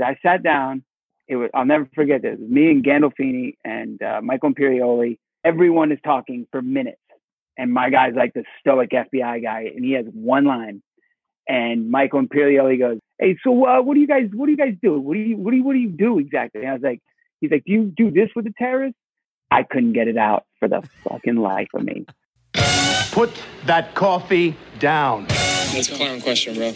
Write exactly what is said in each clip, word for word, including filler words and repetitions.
I sat down. It was, I'll never forget this. It was me and Gandolfini and uh, Michael Imperioli. Everyone is talking for minutes. And my guy's like the stoic F B I guy, and he has one line. And Michael Imperioli goes, "Hey, so uh, what do you guys, what do you guys do? What do you, what do you, what do you do exactly?" And I was like, he's like, "Do you do this with the terrorists?" I couldn't get it out for the fucking life of me. Put that coffee down. That's a clown question, bro.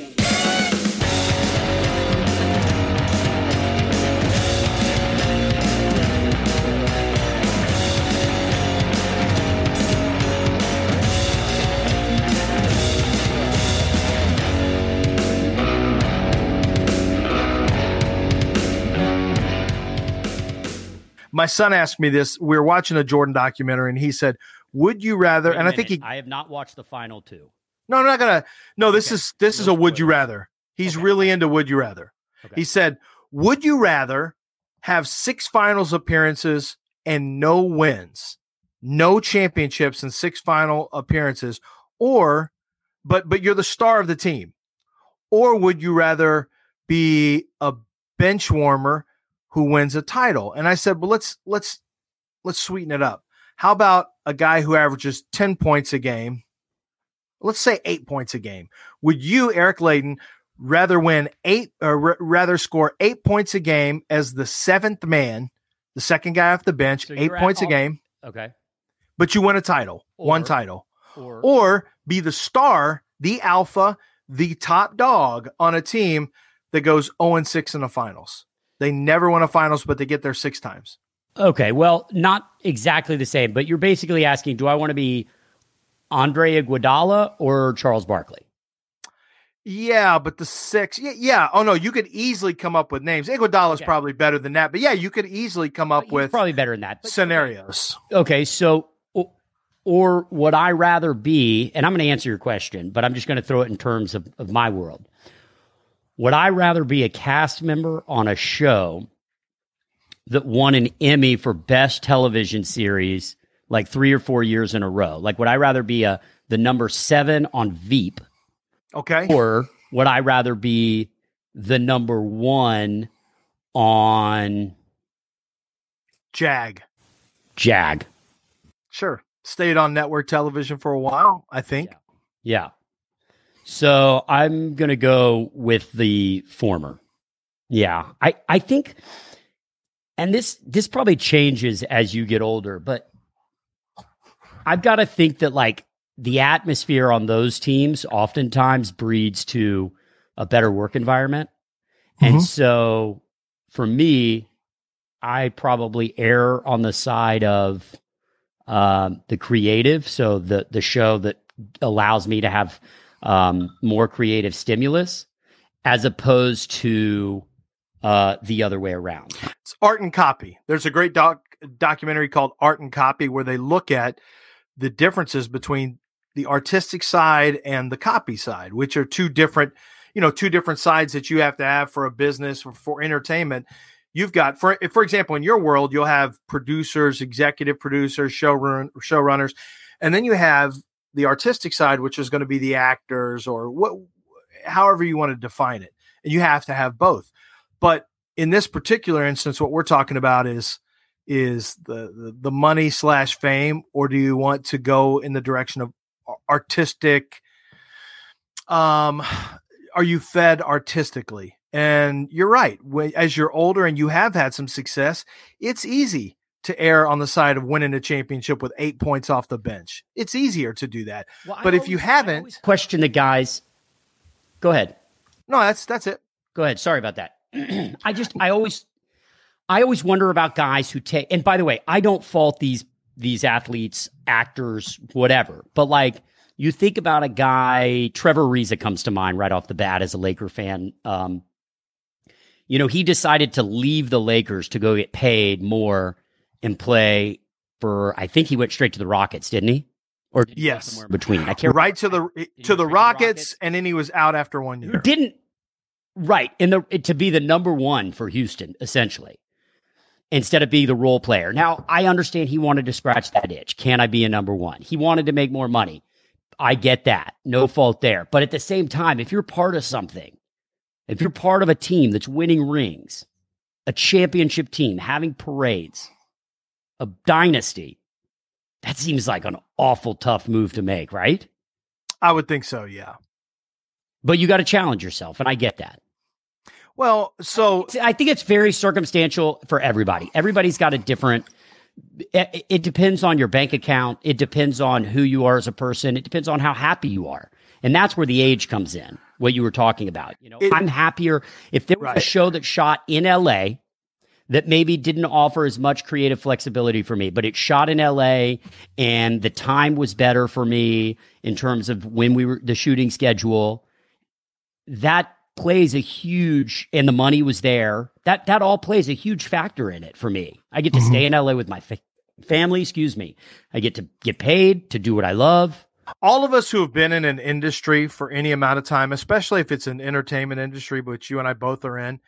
My son asked me this. We were watching a Jordan documentary, and he said, "Would you rather?" And I think he. I have not watched the final two. No, I'm not gonna. No, this okay. is this no is a would you rather. He's okay. really into would you rather. Okay. He said, "Would you rather have six finals appearances and no wins, no championships, and six final appearances, or, but but you're the star of the team, or would you rather be a bench warmer who wins a title?" And I said, well, let's let's let's sweeten it up. How about a guy who averages ten points a game? Let's say eight points a game. Would you, Eric Layden, rather win eight or r- rather score eight points a game as the seventh man, the second guy off the bench, so eight points all- a game? Okay. But you win a title, or, one title. Or, or be the star, the alpha, the top dog on a team that goes oh and six in the finals. They never win a finals, but they get there six times. Okay, well, not exactly the same, but you're basically asking, do I want to be Andre Iguodala or Charles Barkley? Yeah, but the six, yeah, yeah. Oh, no, you could easily come up with names. Iguodala is okay. probably better than that, but yeah, you could easily come up with probably better than that scenarios. Okay, so, or would I rather be, and I'm going to answer your question, but I'm just going to throw it in terms of, of my world. Would I rather be a cast member on a show that won an Emmy for best television series like three or four years in a row? Like, would I rather be a the number seven on Veep? Okay. Or would I rather be the number one on Jag? Jag. Sure. Stayed on network television for a while, I think. Yeah. yeah. So I'm going to go with the former. Yeah. I, I think, and this, this probably changes as you get older, but I've got to think that like the atmosphere on those teams oftentimes breeds to a better work environment. Mm-hmm. And so for me, I probably err on the side of um, the creative. So the, the show that allows me to have um, more creative stimulus as opposed to uh, the other way around. It's Art and Copy. There's a great doc documentary called Art and Copy where they look at the differences between the artistic side and the copy side, which are two different, you know, two different sides that you have to have for a business or for entertainment. You've got, for for example, in your world, you'll have producers, executive producers, showrun, showrunners, and then you have the artistic side, which is going to be the actors or what, however you want to define it. And you have to have both. But in this particular instance, what we're talking about is is the, the, the money slash fame, or do you want to go in the direction of artistic? Um, are you fed artistically? And you're right. When, as you're older and you have had some success, it's easy to err on the side of winning a championship with eight points off the bench. It's easier to do that. Well, but I if always, you haven't, question the guys. Go ahead. No, that's that's it. Go ahead. Sorry about that. I just I always I always wonder about guys who take. And by the way, I don't fault these these athletes, actors, whatever. But like you think about a guy, Trevor Ariza comes to mind right off the bat as a Laker fan. Um, you know, he decided to leave the Lakers to go get paid more and play for, I think he went straight to the Rockets, didn't he? Or did he yes, somewhere in between. I can't right remember. to the to the Rockets, Rockets, and then he was out after one year. Didn't right in the to be the number one for Houston essentially, instead of being the role player. Now I understand he wanted to scratch that itch. Can I be a number one? He wanted to make more money. I get that. No fault there. But at the same time, if you're part of something if you're part of a team that's winning rings, a championship team, having parades, a dynasty, that seems like an awful tough move to make, right? I would think so, yeah. But you got to challenge yourself, and I get that. Well, so I think it's very circumstantial for everybody. Everybody's got a different, it, it depends on your bank account. It depends on who you are as a person. It depends on how happy you are. And that's where the age comes in, what you were talking about. You know, it, I'm happier if there was right. a show that shot in L A that maybe didn't offer as much creative flexibility for me, but it shot in L A and the time was better for me in terms of when we were, the shooting schedule. That plays a huge, and the money was there. That that all plays a huge factor in it for me. I get to mm-hmm. stay in L A with my fa- family, excuse me. I get to get paid to do what I love. All of us who have been in an industry for any amount of time, especially if it's an entertainment industry, which you and I both are in,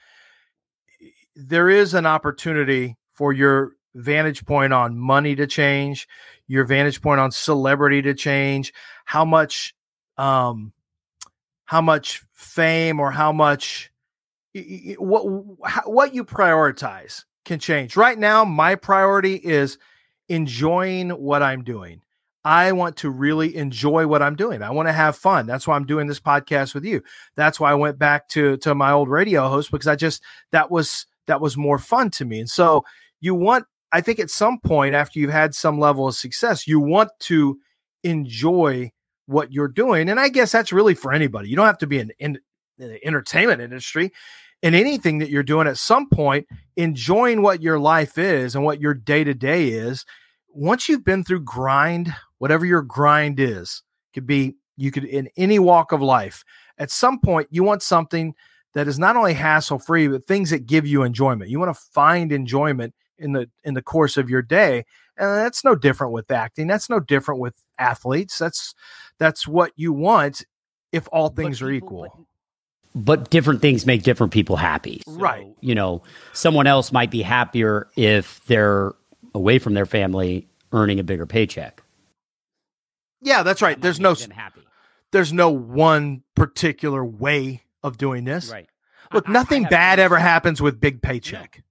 there is an opportunity for your vantage point on money to change, your vantage point on celebrity to change, how much, um, how much fame or how much what what you prioritize can change. Right now, my priority is enjoying what I'm doing. I want to really enjoy what I'm doing. I want to have fun. That's why I'm doing this podcast with you. That's why I went back to to my old radio host, because I just that was that was more fun to me. And so you want, I think at some point after you've had some level of success, you want to enjoy what you're doing. And I guess that's really for anybody. You don't have to be in, in, in the entertainment industry. In anything that you're doing, at some point, enjoying what your life is and what your day-to-day is. Once you've been through grind, whatever your grind is, could be, you could in any walk of life, at some point you want something that is not only hassle-free, but things that give you enjoyment. You want to find enjoyment in the in the course of your day. And that's no different with acting. That's no different with athletes. That's that's what you want if all things are equal. But, but different things make different people happy. So, right. You know, someone else might be happier if they're away from their family earning a bigger paycheck. Yeah, that's right. That there's no happy. There's no one particular way of doing this. Right. Look, I, nothing I bad ever happens with big paycheck.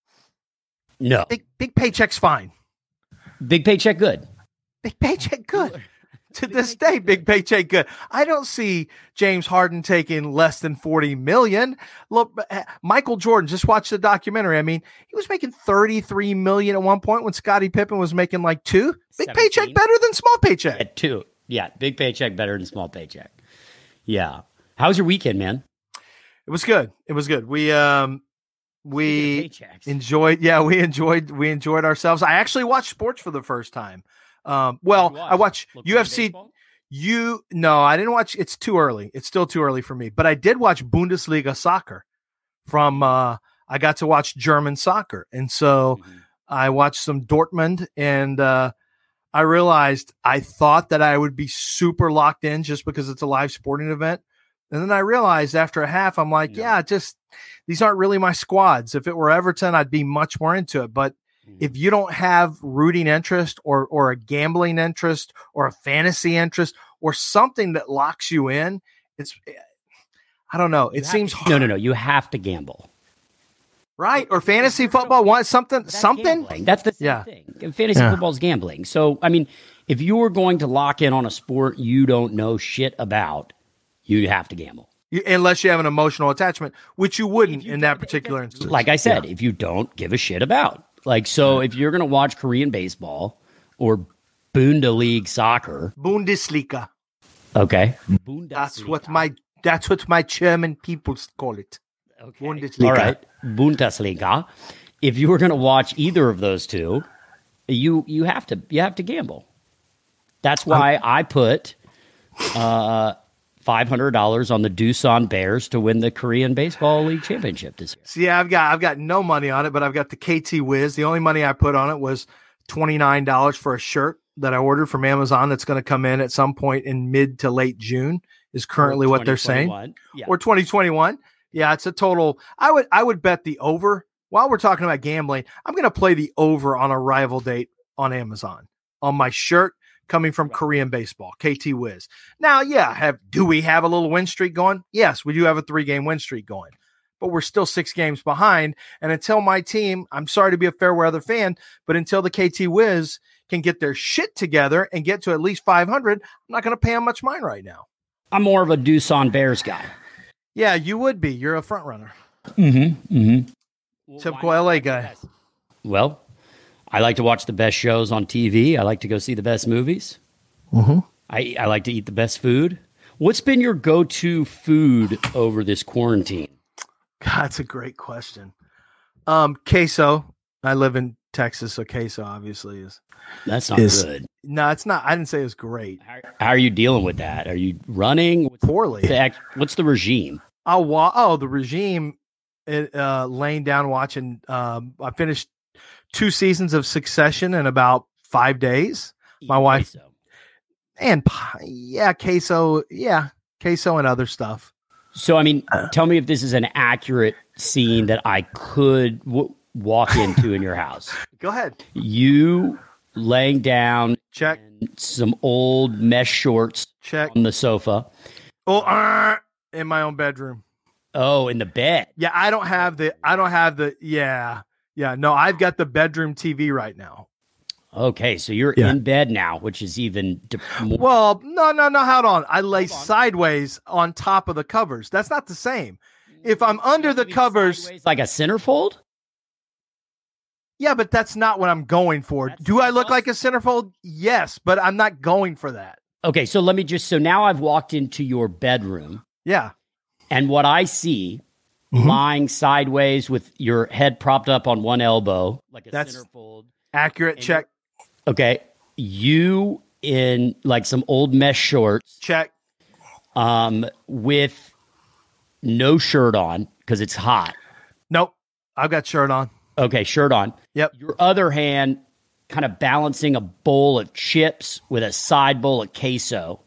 No. Big, big paycheck's fine. Big paycheck good. Big paycheck good. To this day, big paycheck good. I don't see James Harden taking less than forty million. Look, Michael Jordan, just watch the documentary. I mean, he was making thirty-three million at one point when Scottie Pippen was making like two. Big seventeen. Paycheck better than small paycheck. Yeah, two. Yeah, big paycheck better than small paycheck. Yeah. How was your weekend, man? It was good. It was good. We um we enjoyed yeah, we enjoyed we enjoyed ourselves. I actually watched sports for the first time. Um well, watch? I watched U F C. You no, I didn't watch. It's too early. It's still too early for me. But I did watch Bundesliga soccer. From uh I got to watch German soccer. And so mm-hmm. I watched some Dortmund, and uh I realized I thought that I would be super locked in just because it's a live sporting event. And then I realized after a half, I'm like, yeah, yeah just these aren't really my squads. If it were Everton, I'd be much more into it. But mm-hmm. if you don't have rooting interest or or a gambling interest or a fantasy interest or something that locks you in, it's, I don't know. It seems to, hard. No, no, no. You have to gamble. Right. Or fantasy football wants something, That's something. Gambling. That's the same yeah. thing. Fantasy yeah. football is gambling. So, I mean, if you were going to lock in on a sport you don't know shit about, you have to gamble. You, unless you have an emotional attachment, which you wouldn't you in that particular instance. Like I said, yeah. if you don't give a shit about. Like, so if you're going to watch Korean baseball or Bundesliga soccer. Bundesliga. Okay. Bundesliga. That's what my that's what my German people call it. Okay. Bundesliga. All right. Bundesliga. If you were going to watch either of those two, you you have to you have to gamble. That's why um, I put uh, five hundred dollars on the Doosan Bears to win the Korean Baseball League Championship this year. See, I've got I've got no money on it, but I've got the K T Wiz. The only money I put on it was twenty-nine dollars for a shirt that I ordered from Amazon that's going to come in at some point in mid to late June is currently what they're saying. Yeah. Or twenty twenty-one. Yeah, it's a total. I would I would bet the over. While we're talking about gambling, I'm going to play the over on arrival date on Amazon on my shirt coming from Korean baseball, K T Wiz. Now, yeah, have do we have a little win streak going? Yes, we do have a three-game win streak going, but we're still six games behind. And until my team, I'm sorry to be a fair weather fan, but until the K T Wiz can get their shit together and get to at least five hundred, I'm not going to pay them much mind right now. I'm more of a Doosan Bears guy. Yeah, you would be. You're a front runner. Mm-hmm. Mm-hmm. Typical L A guy. Well, I like to watch the best shows on T V. I like to go see the best movies. Mm-hmm. I, I like to eat the best food. What's been your go-to food over this quarantine? God, that's a great question. Um, queso. I live in Texas, so queso obviously is. That's not is, good. No, it's not. I didn't say it was great. How, how are you dealing with that? Are you running? What's Poorly. The act, what's the regime? Oh, wa- oh, the regime. It, uh, laying down watching. Um, I finished two seasons of Succession in about five days. My Eat wife queso. and yeah, queso, yeah, queso and other stuff. So, I mean, tell me if this is an accurate scene that I could w- walk into in your house. Go ahead. You laying down, Check. in some old mesh shorts Check. on the sofa. Oh, uh, in my own bedroom. Oh, in the bed. Yeah, I don't have the. I don't have the. Yeah, yeah. No, I've got the bedroom T V right now. Okay, so you're Yeah. in bed now, which is even de- more. Well, no, no, no. Hold on. I lay sideways on top of the covers. That's not the same. If I'm under the Maybe covers, sideways, like a centerfold. yeah, but that's not what I'm going for. That's Do I look us. like a centerfold? Yes, but I'm not going for that. Okay, so let me just. So now I've walked into your bedroom, Yeah. and what I see, Mhm. lying sideways with your head propped up on one elbow, like a That's- centerfold. Accurate. And Check. Okay, you in like some old mesh shorts, Check. um, with no shirt on because it's hot. Nope. I've got shirt on. Okay, shirt on. Yep. Your other hand kind of balancing a bowl of chips with a side bowl of queso.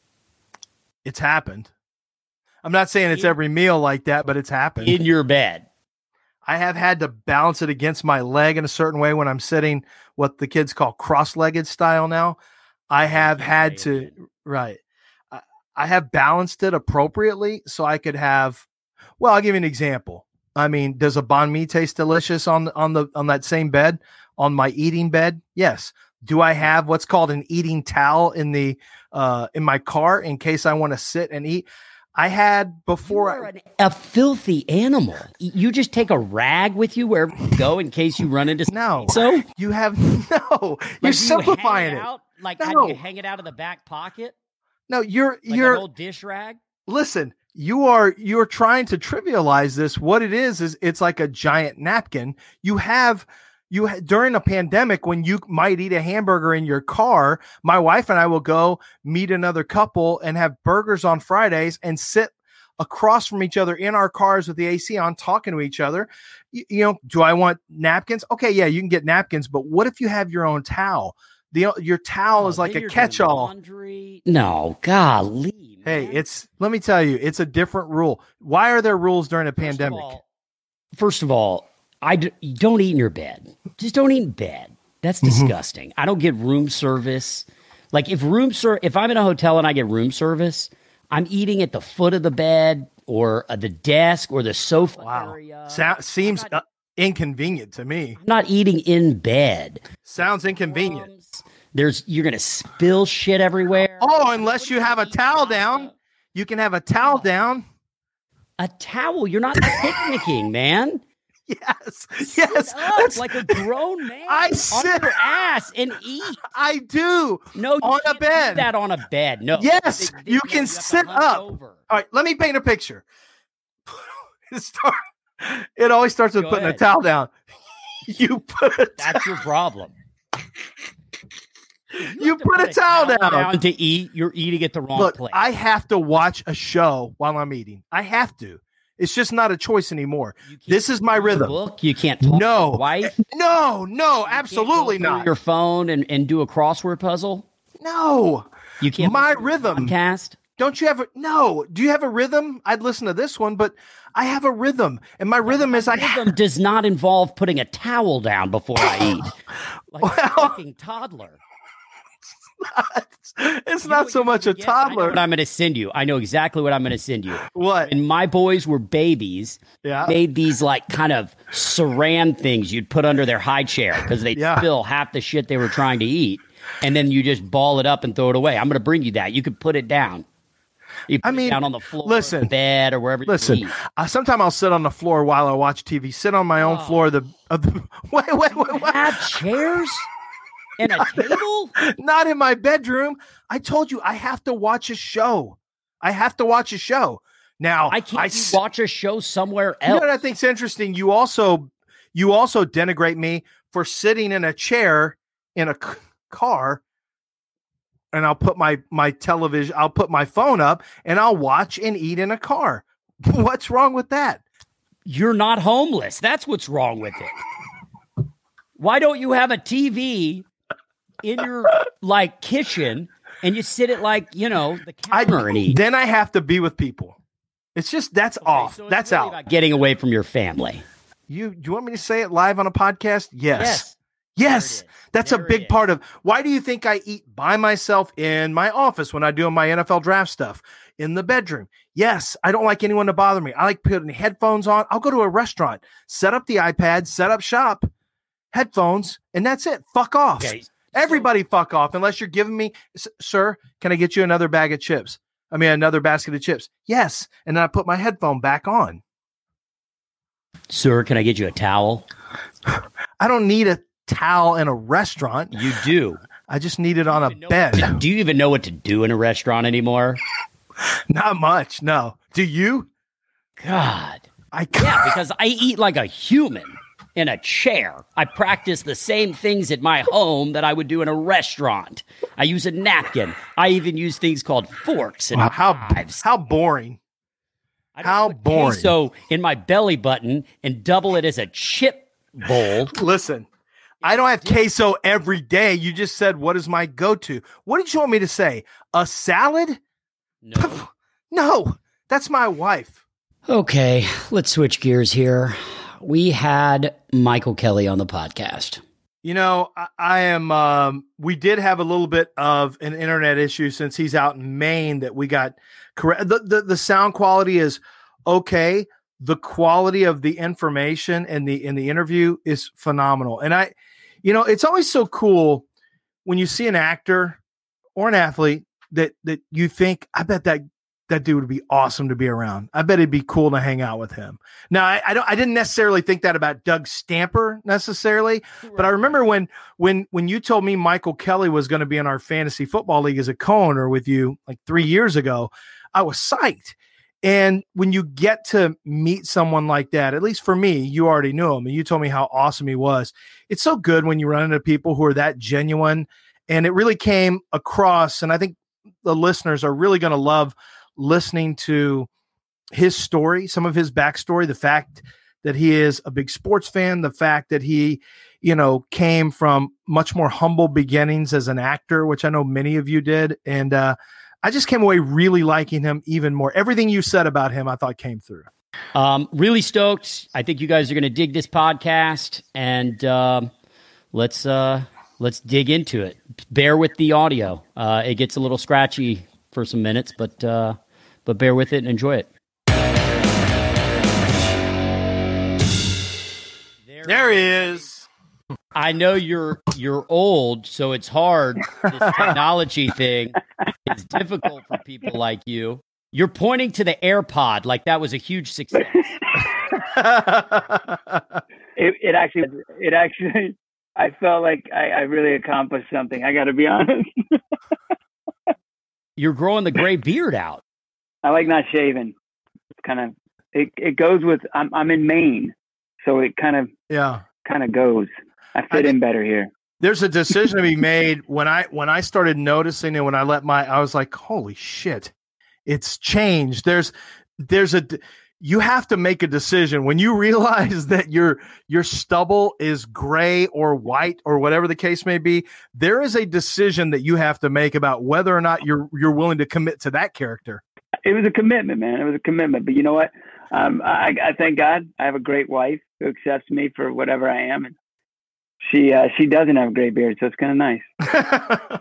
It's happened. I'm not saying it's every meal like that, but it's happened. In your bed. I have had to balance it against my leg in a certain way when I'm sitting what the kids call cross-legged style now. I have had to, right. I, I have balanced it appropriately so I could have, well, I'll give you an example. I mean, does a banh mi taste delicious on, on the, on that same bed, on my eating bed? Yes. Do I have what's called an eating towel in the, uh, in my car in case I want to sit and eat? I had before. You are an, a filthy animal. You just take a rag with you wherever you go in case you run into No, so you have no. Like, You're do simplifying you hang it. Out? Like, No. how do you hang it out of the back pocket? No, you're Like you're. an old dish rag? Listen, you are you're trying to trivialize this. What it is is it's like a giant napkin. You have you ha- during a pandemic when you might eat a hamburger in your car. My wife and I will go meet another couple and have burgers on Fridays and sit across from each other in our cars with the A C on, talking to each other. You, you know, do I want napkins? Okay, yeah, you can get napkins, but what if you have your own towel? The your towel Oh, is like then a you're doing catch-all. laundry. No, golly. Hey, man. it's let me tell you, it's a different rule. Why are there rules during a First of pandemic? all- First of all, I d- you don't eat in your bed. Just don't eat in bed. That's Mm-hmm. disgusting. I don't get room service. Like if room ser- if I'm in a hotel and I get room service, I'm eating at the foot of the bed or uh, the desk or the sofa Wow, area. Sa- seems I'm not, uh, inconvenient to me. I'm not eating in bed. Sounds inconvenient. Crumbs. There's you're gonna spill shit everywhere. Oh, unless What you do have a eat towel pasta? down, you can have a towel down. A towel. You're not picnicking, man. Yes, yes. Sit up That's- like a grown man. I on sit- your ass and eat. I do. No, you On a can't do bed. that on a bed. No. Yes, They- they- you no, can have to sit hunch up. over. All right, let me paint a picture. it, start, it always starts with Go putting ahead. a towel down. You put a That's your problem. You have to put a towel down. to eat. You're eating at the wrong Look, place. I have to watch a show while I'm eating. I have to. It's just not a choice anymore. You can't This is my read a rhythm. Book. You can't talk No. to your wife. No, no, You can't absolutely go through not. Your phone and, and do a crossword puzzle. No. You can't. My listen to a rhythm. Podcast. Don't you have a no? Do you have a rhythm? I'd listen to this one, but I have a rhythm, and my rhythm is I Rhythm does not involve putting a towel down before I eat, like a Well- fucking toddler. not. It's You know not what so you much a forget? I know toddler. what I'm going to send you. I know exactly what I'm going to send you. What? When my boys were babies, Yeah. made these like kind of saran things you'd put under their high chair because they'd Yeah. spill half the shit they were trying to eat, and then you just ball it up and throw it away. I'm going to bring you that. You could put it down. You put I mean, it down on the floor, listen, the bed, or wherever. Listen, you eat. I, sometimes I'll sit on the floor while I watch T V. Sit on my own Oh. floor. The, of the wait, wait, wait, wait. Have chairs and a table. Not in my bedroom. I told you I have to watch a show. I have to watch a show. Now I can't I you s- watch a show somewhere You else. know what I think's interesting? You also you also denigrate me for sitting in a chair in a c- car, and I'll put my my television, I'll put my phone up, and I'll watch and eat in a car. What's wrong with that? You're not homeless. That's what's wrong with it. Why don't you have a T V in your like kitchen and you sit at like, you know, the I counter and eat? then I have to be with people. It's just that's Okay, off. so it's That's really out. about getting away from your family. You do you want me to say it live on a podcast? Yes. Yes. Yes. There it is. That's There a it big is. part of why do you think I eat by myself in my office when I do my N F L draft stuff in the bedroom? Yes, I don't like anyone to bother me. I like putting headphones on. I'll go to a restaurant, set up the iPad, set up shop, headphones, and that's it. Fuck off. Okay. Everybody fuck off unless you're giving me, "S- sir, can I get you another bag of chips? I mean, another basket of chips. Yes. And then I put my headphone back on. Sir, can I get you a towel? I don't need a towel in a restaurant. You do. I just need it on a Even know bed. what to- do you even know what to do in a restaurant anymore? Not much. No. Do you? God. I Yeah, because I eat like a human in a chair. I practice the same things at my home that I would do in a restaurant. I use a napkin. I even use things called forks and Wow, how knives. how boring. I don't how put boring. queso in my belly button and double it as a chip bowl. Listen, I don't have queso every day. You just said, what is my go-to? What did you want me to say? A salad? No. No, that's my wife. Okay, let's switch gears here. We had Michael Kelly on the podcast. You know, I, I am, um, we did have a little bit of an internet issue since he's out in Maine that we got correct. The, the, the sound quality is okay. The quality of the information and the, in the interview is phenomenal. And I, you know, it's always so cool when you see an actor or an athlete that, that you think, I bet that, that dude would be awesome to be around. I bet it'd be cool to hang out with him. Now, I, I don't, I didn't necessarily think that about Doug Stamper necessarily, but I remember when, when, when you told me Michael Kelly was going to be in our fantasy football league as a co-owner with you like three years ago, I was psyched. And when you get to meet someone like that, at least for me, you already knew him and you told me how awesome he was. It's so good when you run into people who are that genuine, and it really came across. And I think the listeners are really going to love listening to his story, some of his backstory, the fact that he is a big sports fan, the fact that he, you know, came from much more humble beginnings as an actor, which I know many of you did. And uh, I just came away really liking him even more. Everything you said about him, I thought came through. Um, really stoked. I think you guys are going to dig this podcast, and um, let's uh, let's dig into it. Bear with the audio; uh, it gets a little scratchy for some minutes, but uh, but bear with it and enjoy it. There he is. I know you're you're old, so it's hard. This technology thing is difficult for people like you. You're pointing to the AirPod like that was a huge success. It, it actually, it actually, I felt like I, I really accomplished something. I got to be honest. You're growing the gray beard out. I like not shaving. It's kind of, it, it goes with, I'm, I'm in Maine. So it kind of, Yeah. kind of goes. I fit I in better here. There's a decision to be made when I when I started noticing it, when I let my I was like, holy shit, it's changed. There's there's a you have to make a decision when you realize that your your stubble is gray or white or whatever the case may be. There is a decision that you have to make about whether or not you're you're willing to commit to that character. It was a commitment, man. It was a commitment. But you know what? Um, I, I thank God I have a great wife who accepts me for whatever I am. And she uh, she doesn't have a gray beard, so it's kind of nice.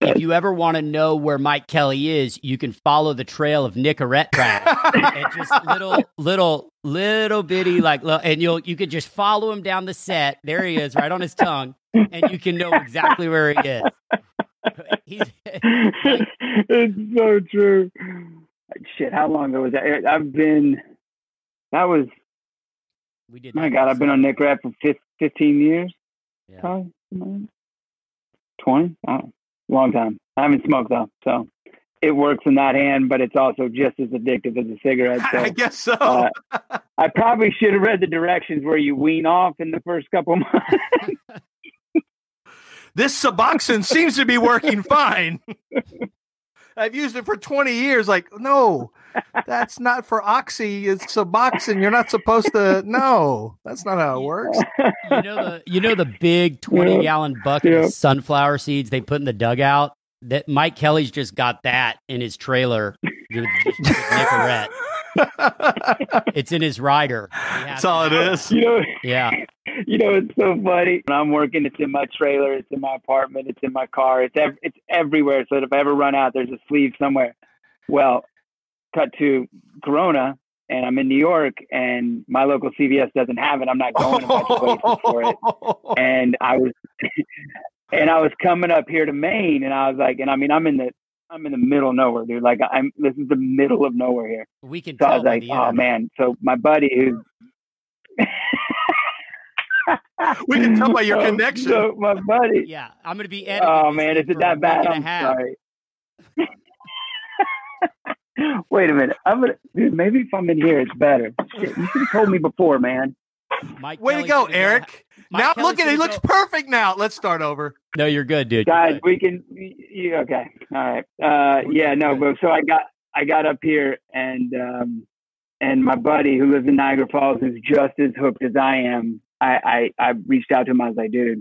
if you ever want to know where Mike Kelly is, you can follow the trail of Nicorette trash and just little, little, little bitty like, and you'll you could just follow him down the set. There he is, right on his tongue, and you can know exactly where he is. He's, like, it's so true. Shit, how long ago was that? I've been. That was. We did. My God, I've been on Nicorette for fifteen years. Yeah. Probably twenty. I don't know. Long time. I haven't smoked though, so it works in that hand, but it's also just as addictive as a cigarette. So, I guess so. uh, I probably should have read the directions where you wean off in the first couple months. This Suboxone seems to be working fine. I've used it for twenty years. Like, no, that's not for Oxy. It's Suboxone. You're not supposed to. No, that's not how it works. You know the you know the big twenty gallon bucket Yeah. of sunflower seeds they put in the dugout. That Mike Kelly's just got that in his trailer. With Nicorette. It's in his rider. That's all it is. You know, Yeah. you know, it's so funny. When I'm working, it's in my trailer, it's in my apartment, it's in my car, it's ev- it's everywhere. So that if I ever run out, there's a sleeve somewhere. Well, cut to Corona, and I'm in New York, and my local C V S doesn't have it. I'm not going to much places for it. And I was, and I was coming up here to Maine, and I was like, and I mean, I'm in the, I'm in the middle of nowhere, dude. Like I'm, this is the middle of nowhere here. We can So I tell was by like, the oh internet. man. So my buddy who's, We can tell by your So- connection. So my buddy, Yeah, I'm going to be editing. oh this man, thing is it for a that week bad? and a I'm half. sorry. Wait a minute. I'm gonna, dude. Maybe if I'm in here, it's better. Shit, you should have told me before, man. Mike Way to Kelly's go, gonna Eric. Mike Now Kelly's look at it. He gonna looks go- perfect now. Let's start over. No, you're good, dude. You're Guys, good. we can. You, okay, all right. Uh, yeah, no, but so I got I got up here, and um, and my buddy who lives in Niagara Falls, who's just as hooked as I am. I I, I reached out to him. I was like, dude,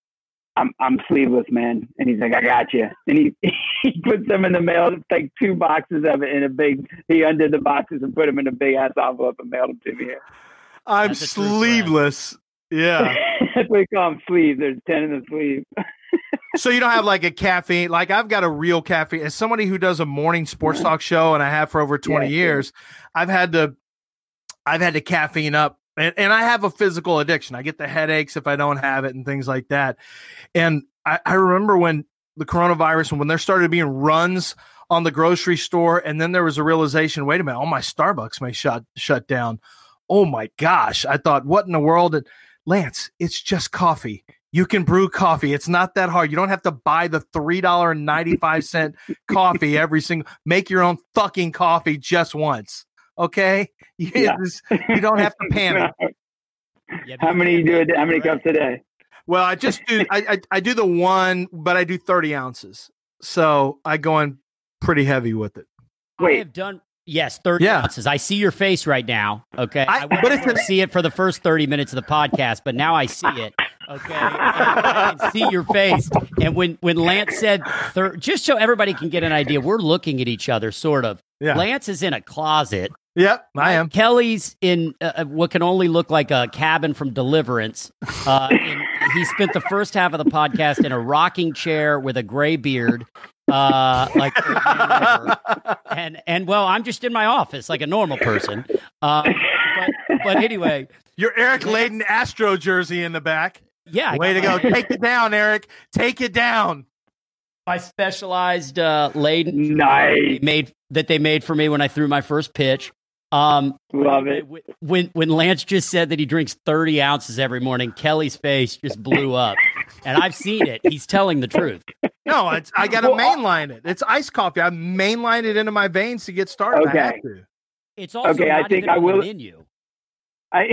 I'm I'm sleeveless, man. And he's like, I got you. And he he puts them in the mail. It's like two boxes of it in a big. He undid the boxes and put them in a big ass envelope and mailed them to me here. I'm That's a true friend. sleeveless. Yeah. That's what we call them, sleeves. There's ten in the sleeve. So you don't have like a caffeine, like I've got a real caffeine. As somebody who does a morning sports talk show, and I have for over twenty Yeah, years, I've had to, I've had to caffeine up, and, and I have a physical addiction. I get the headaches if I don't have it and things like that. And I, I remember when the coronavirus, and when there started being runs on the grocery store, and then there was a realization, wait a minute, all my Starbucks may shut shut down. Oh my gosh. I thought, what in the world? And Lance, it's just coffee. You can brew coffee. It's not that hard. You don't have to buy the three dollars and ninety-five cents coffee every single. Make your own fucking coffee just once. Okay? You, Yeah. just- you don't have to panic. Yeah, but How many you do? A, how many right. cups a day? Well, I just do I, I I do the one, but I do thirty ounces. So I go in pretty heavy with it. I Wait. have done yes, thirty Yeah. ounces. I see your face right now. Okay, I- I, wouldn't but it's ever a- see it for the first thirty minutes of the podcast, but now I see it. Okay, and I can see your face. And when when Lance said, thir- just so everybody can get an idea, we're looking at each other, sort of. Yeah. Lance is in a closet. Yep, I am. Kelly's in uh, what can only look like a cabin from Deliverance. Uh, and he spent the first half of the podcast in a rocking chair with a gray beard, uh, like Old Man River. and and well, I'm just in my office like a normal person. Um, but but anyway, Your Eric Layden Astro jersey in the back. yeah, I Way to got go. my- Take it down, Eric. Take it down. My specialized uh, Layden Nice. made that they made for me when I threw my first pitch. Um, Love it. When when Lance just said that he drinks thirty ounces every morning, Kelly's face just blew up, and I've seen it. He's telling the truth. No, it's, I got to Well, mainline it. It's iced coffee. I mainline it into my veins to get started. I have Okay. to. It's also Okay, I not think even I on will- the menu. I.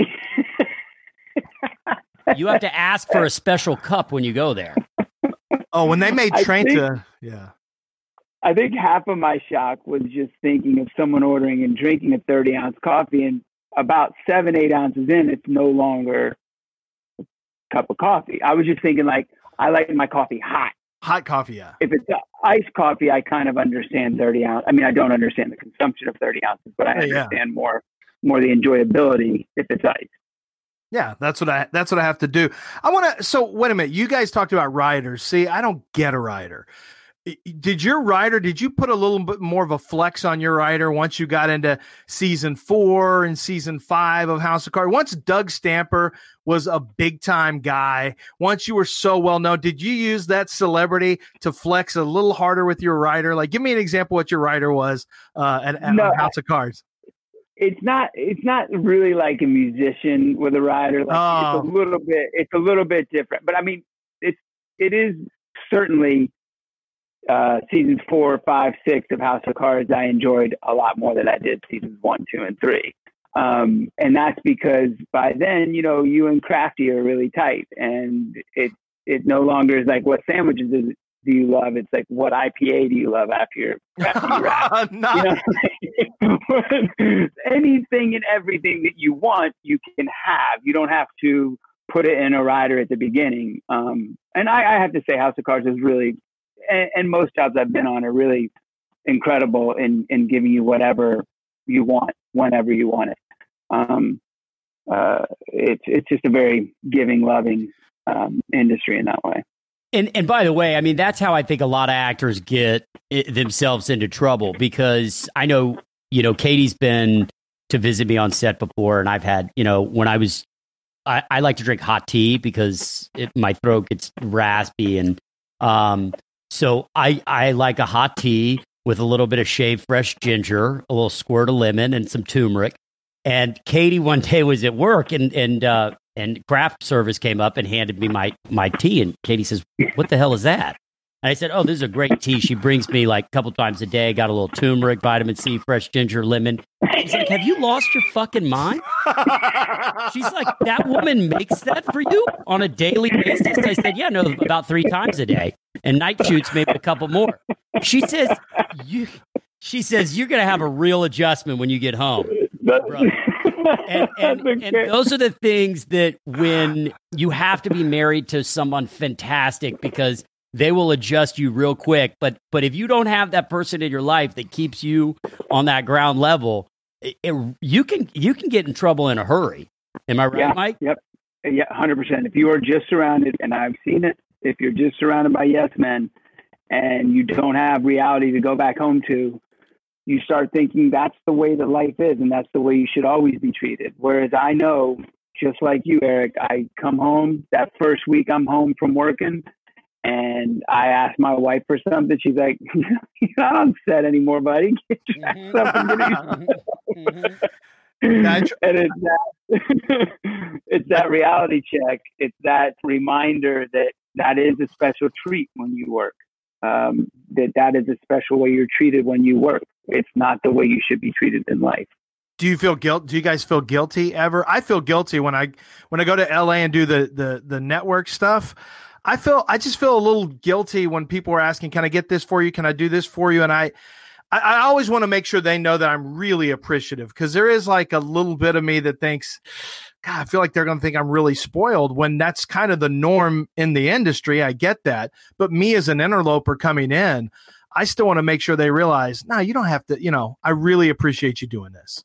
You have to ask for a special cup when you go there. Oh, when they made I Trenta, think- yeah. I think half of my shock was just thinking of someone ordering and drinking a thirty ounce coffee, and about seven, eight ounces in, it's no longer a cup of coffee. I was just thinking, like, I like my coffee hot. Hot coffee, yeah. If it's iced coffee, I kind of understand thirty ounce. I mean, I don't understand the consumption of thirty ounces, but I Yeah, yeah. understand more, more the enjoyability if it's iced. Yeah, that's what I that's what I have to do. I want to so wait a minute. You guys talked about riders. See, I don't get a rider. Did your rider, did you put a little bit more of a flex on your rider once you got into season four and season five of House of Cards? Once Doug Stamper was a big time guy, once you were so well known, did you use that celebrity to flex a little harder with your rider? Like, give me an example what your rider was uh, at, at no, House of Cards. It's not, it's not really like a musician with a rider. Like oh. It's a little bit, it's a little bit different, but I mean, it's, it is certainly, Uh, seasons four, five, six of House of Cards, I enjoyed a lot more than I did seasons one, two, and three. Um, and that's because by then, you know, you and Crafty are really tight, and it it no longer is like, what sandwiches do you love? It's like, what I P A do you love after your Crafty rap? Nice. You know? Anything and everything that you want, you can have. You don't have to put it in a rider at the beginning. Um, and I, I have to say, House of Cards is really, and, and most jobs I've been on are really incredible in, in giving you whatever you want, whenever you want it. Um, uh, it's, it's just a very giving, loving um, industry in that way. And and by the way, I mean, that's how I think a lot of actors get it, themselves into trouble, because I know, you know, Katie's been to visit me on set before, and I've had, you know, when I was, I, I like to drink hot tea because it, my throat gets raspy, and um, so I, I like a hot tea with a little bit of shaved fresh ginger, a little squirt of lemon, and some turmeric. And Katie one day was at work, and and uh, and craft service came up and handed me my my tea. And Katie says, "What the hell is that?" And I said, "Oh, this is a great tea. She brings me like a couple times a day. Got a little turmeric, vitamin C, fresh ginger, lemon." She's like, "Have you lost your fucking mind?" She's like, "That woman makes that for you on a daily basis?" I said, "Yeah, no, about three times a day, and night shoots maybe a couple more." She says, "You." She says, "You're going to have a real adjustment when you get home." And, and, and those are the things that when you have to be married to someone fantastic, because they will adjust you real quick. But but if you don't have that person in your life that keeps you on that ground level, it, it, you can you can get in trouble in a hurry. Am I right, yeah, Mike? Yep. Yeah, one hundred percent. If you are just surrounded, and I've seen it, if you're just surrounded by yes men and you don't have reality to go back home to, you start thinking that's the way that life is, and that's the way you should always be treated. Whereas I know, just like you, Eric, I come home that first week I'm home from working, and I ask my wife for something. She's like, "You're not on set anymore, buddy. Get your ass up and get it." And it's that, it's that reality check. It's that reminder that that is a special treat when you work. Um, that that is a special way you're treated when you work. It's not the way you should be treated in life. Do you feel guilt? Do you guys feel guilty ever? I feel guilty when I when I go to L A and do the the the network stuff. I feel I just feel a little guilty when people are asking, "Can I get this for you? Can I do this for you?" And I I, I always want to make sure they know that I'm really appreciative, because there is like a little bit of me that thinks, God, I feel like they're going to think I'm really spoiled, when that's kind of the norm in the industry. I get that. But me as an interloper coming in, I still want to make sure they realize, no, you don't have to, you know, I really appreciate you doing this.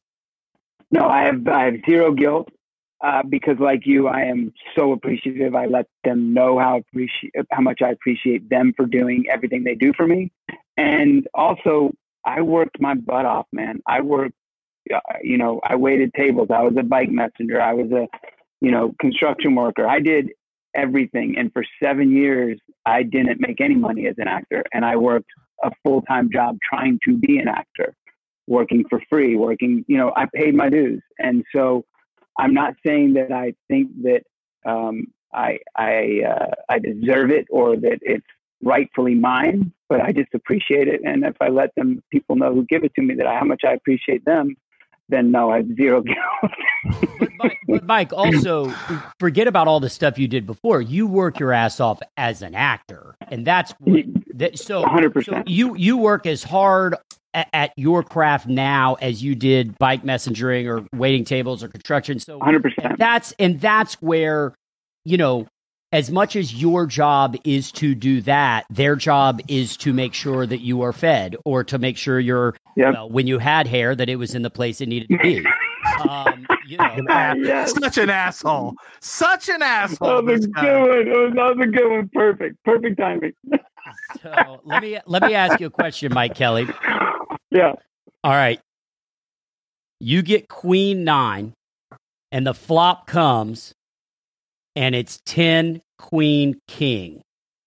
No, I have, I have zero guilt uh, because like you, I am so appreciative. I let them know how appreciate how much I appreciate them for doing everything they do for me. And also, I worked my butt off, man. I worked, uh, you know, I waited tables. I was a bike messenger. I was a, you know, construction worker. I did everything. And for seven years, I didn't make any money as an actor. And I worked a full-time job trying to be an actor, working for free, working, you know, I paid my dues. And so I'm not saying that I think that um, I, I, uh, I deserve it or that it's rightfully mine, but I just appreciate it. And if I let them, people know who give it to me, that I, how much I appreciate them, then no, I have zero guilt. but, Mike, but Mike, also forget about all the stuff you did before. You work your ass off as an actor, and that's what, that, so. one hundred percent. So you you work as hard at, at your craft now as you did bike messengering or waiting tables or construction. So one hundred percent. And that's and that's where, you know, as much as your job is to do that, their job is to make sure that you are fed, or to make sure you're, yep. well, when you had hair, that it was in the place it needed to be. Um, you know, An ass- Yes. Such an asshole. Such an asshole. That was this a guy. good one. That was, that was a good one. Perfect. Perfect timing. so let me let me ask you a question, Mike Kelly. Yeah. All right. You get queen nine, and the flop comes, and it's ten, queen, king.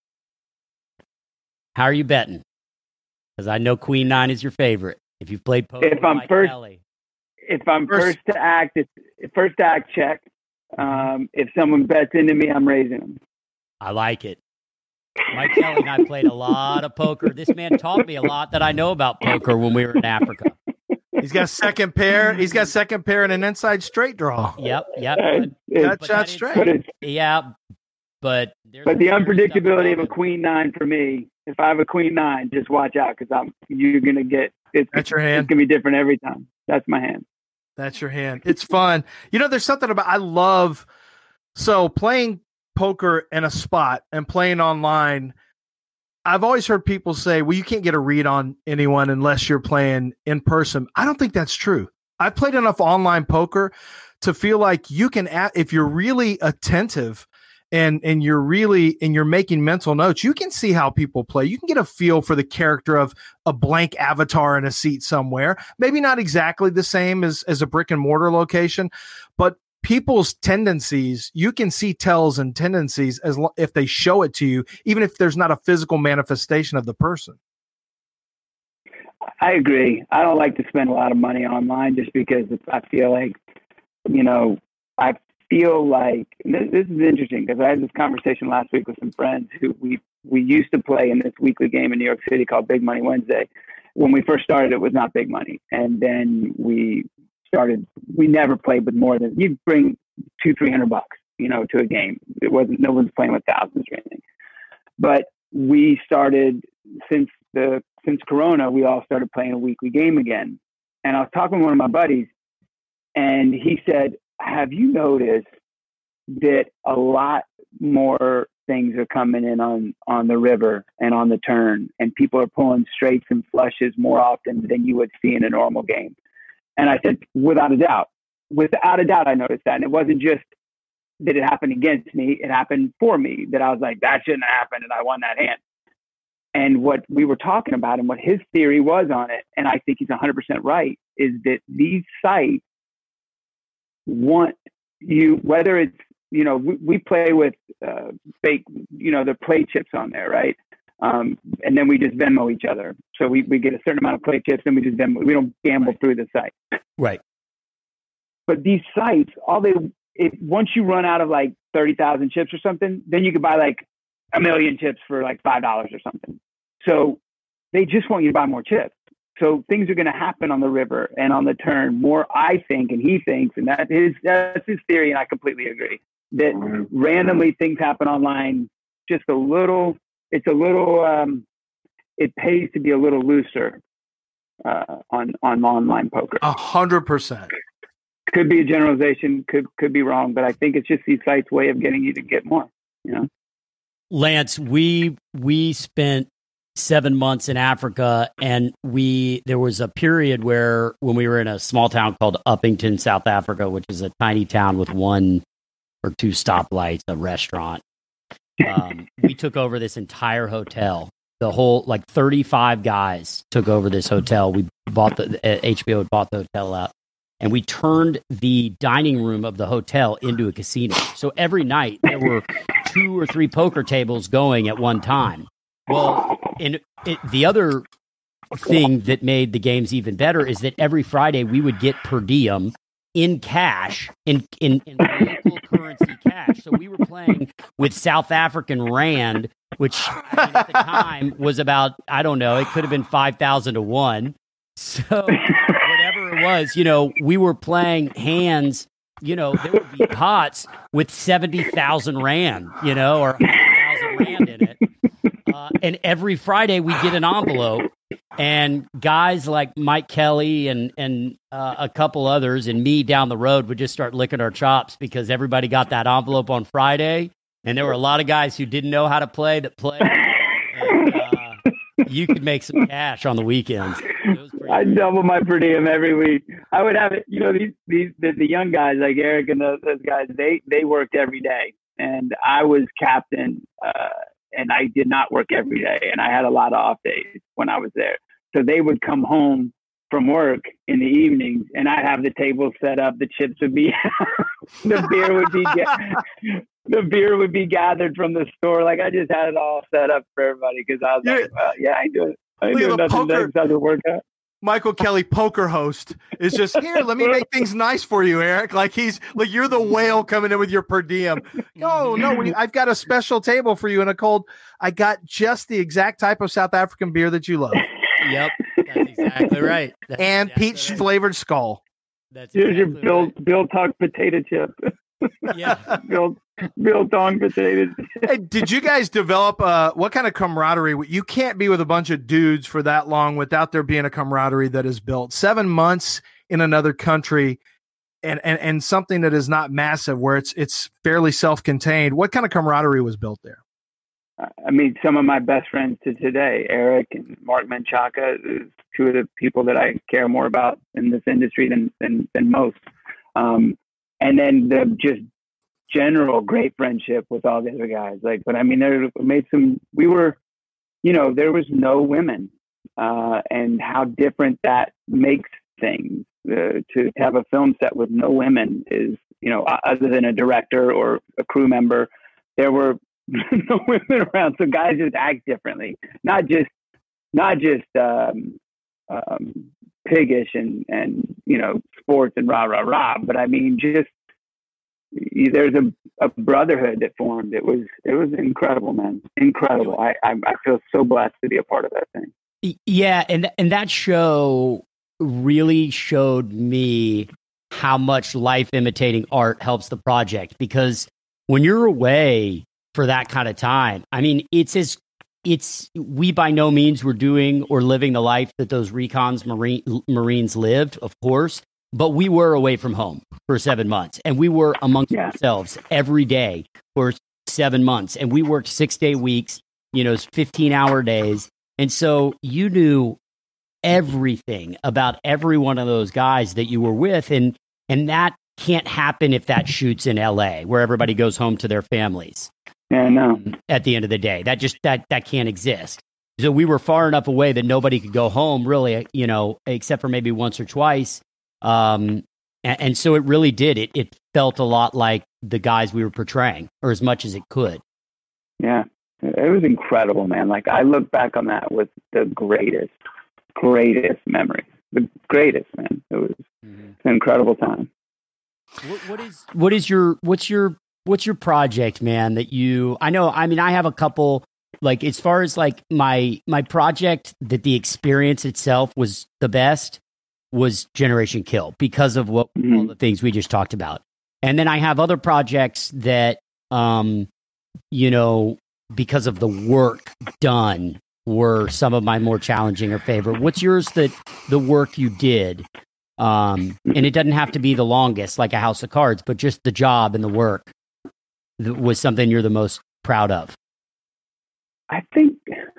How are you betting? Because I know queen nine is your favorite. If you've played poker If with I'm Mike first- Kelly. If I'm First- first, to act, it's first to act check. Um, if someone bets into me, I'm raising them. I like it. Mike Kelly and I played a lot of poker. This man taught me a lot that I know about poker when we were in Africa. He's got second pair. He's got second pair and an inside straight draw. Yep, yep. Uh, But, it's- Got but shot that is- straight. but it's yeah, but there's but some the serious unpredictability of stuff a queen nine for me. If I have a queen nine, just watch out because I'm you're gonna get it's, That's your it's hand. gonna be different every time. That's my hand. That's your hand. It's fun. You know, there's something about I love so playing poker in a spot and playing online. I've always heard people say, well, you can't get a read on anyone unless you're playing in person. I don't think that's true. I've played enough online poker to feel like you can, add, if you're really attentive and, and you're really, and you're making mental notes, you can see how people play. You can get a feel for the character of a blank avatar in a seat somewhere. Maybe not exactly the same as, as a brick and mortar location, but people's tendencies, you can see tells and tendencies as lo- if they show it to you, even if there's not a physical manifestation of the person. I agree. I don't like to spend a lot of money online just because I feel like, you know, I feel like this, this is interesting because I had this conversation last week with some friends who we we used to play in this weekly game in New York City called Big Money Wednesday. When we first started, it was not big money, and then we started. We never played with more than you'd bring two, three hundred bucks, you know, to a game. It wasn't. No one's playing with thousands or anything. But we started since the since Corona, we all started playing a weekly game again. And I was talking with one of my buddies, and he said, "Have you noticed that a lot more things are coming in on on the river and on the turn, and people are pulling straights and flushes more often than you would see in a normal game?" And I said, without a doubt, without a doubt, I noticed that. And it wasn't just that it happened against me, it happened for me, that I was like, that shouldn't happen, and I won that hand. And what we were talking about and what his theory was on it, and I think he's one hundred percent right, is that these sites want you, whether it's, you know, we, we play with uh, fake, you know, the play chips on there, right? Um, and then we just Venmo each other. So we, we get a certain amount of play chips and we just Venmo. We don't gamble Right. through the site. Right. But these sites, all they, if once you run out of like thirty thousand chips or something, then you could buy like a million chips for like five dollars or something. So they just want you to buy more chips. So things are going to happen on the river and on the turn more, I think, and he thinks, and that is, that's his theory. And I completely agree that randomly things happen online just a little, it's a little, um, it pays to be a little looser uh, on, on online poker. A hundred percent. Could be a generalization, could, could be wrong, but I think it's just these sites' way of getting you to get more, you know? Lance, we we spent seven months in Africa, and we there was a period where when we were in a small town called Uppington, South Africa, which is a tiny town with one or two stoplights, a restaurant. Um, we took over this entire hotel. The whole like thirty-five guys took over this hotel. We bought the uh, H B O had bought the hotel out, and we turned the dining room of the hotel into a casino. So every night there were two or three poker tables going at one time. Well, and it, the other thing that made the games even better is that every Friday we would get per diem in cash, in in, in local currency cash. So we were playing with South African rand, which I mean, at the time was about, I don't know, it could have been five thousand to one. So whatever it was, you know, we were playing hands, you know, there would be pots with seventy thousand rand, you know, or one hundred thousand rand in it. Uh, and every Friday we get an envelope, and guys like Mike Kelly and and uh, a couple others and me down the road would just start licking our chops because everybody got that envelope on Friday, and there were a lot of guys who didn't know how to play that played, and uh, you could make some cash on the weekends. It was for I you. double my per diem every week. I would have it. You know, these these the, the young guys like Eric and those, those guys. They they worked every day, and I was captain, uh, and I did not work every day, and I had a lot of off days when I was there. So they would come home from work in the evenings, and I'd have the table set up. The chips would be, the beer would be, the beer would be gathered from the store. Like I just had it all set up for everybody because I was Yeah. like, well, yeah, I ain't doing, I ain't Look at doing the nothing poker- besides a workout. Michael Kelly, poker host, is just here. Let me make things nice for you, Eric. Like he's like you're the whale coming in with your per diem. No, no, we, I've got a special table for you in a cold. I got just the exact type of South African beer that you love, Yep, that's exactly right. That's and exactly peach right. flavored skull. That's Here's your exactly Bill right. Bill Tuck potato chip. Yeah. Bill Bill Tong potato chip. Hey, did you guys develop uh, what kind of camaraderie? You can't be with a bunch of dudes for that long without there being a camaraderie that is built. Seven months in another country, and and and something that is not massive, where it's it's fairly self-contained. What kind of camaraderie was built there? I mean, some of my best friends to today, Eric and Mark Menchaca, is two of the people that I care more about in this industry than than, than most. Um, and then the just general great friendship with all the other guys. Like, but I mean, there made some. We were, you know, there was no women, uh, and how different that makes things. Uh, to, to have a film set with no women is, you know, other than a director or a crew member, there were no women around, so guys just act differently. Not just, not just um, um, piggish and and you know sports and rah rah rah, but I mean just there's a, a brotherhood that formed. It was it was incredible, man, incredible. I, I I feel so blessed to be a part of that thing. Yeah, and and that show really showed me how much life imitating art helps the project, because when you're away for that kind of time, I mean, it's as it's we by no means were doing or living the life that those recons marine Marines lived, of course, but we were away from home for seven months, and we were amongst Yeah. ourselves every day for seven months, and we worked six day weeks, you know, fifteen hour days, and so you knew everything about every one of those guys that you were with, and and that can't happen if that shoots in L A, where everybody goes home to their families. Yeah, no. At the end of the day, that just that that can't exist. So we were far enough away that nobody could go home, really, you know, except for maybe once or twice. Um, and, and so it really did. It it felt a lot like the guys we were portraying, or as much as it could. Yeah, it was incredible, man. Like I look back on that with the greatest, greatest memory. The greatest, man. It was Mm-hmm. an incredible time. What, what is what is your what's your what's your project, man? That you I know. I mean, I have a couple. Like as far as like my my project that the experience itself was the best was Generation Kill, because of what Mhm. all the things we just talked about. And then I have other projects that, um, you know, because of the work done, were some of my more challenging or favorite. What's yours that the work you did? Um, and it doesn't have to be the longest, like a House of Cards, but just the job and the work that was something you're the most proud of. I think,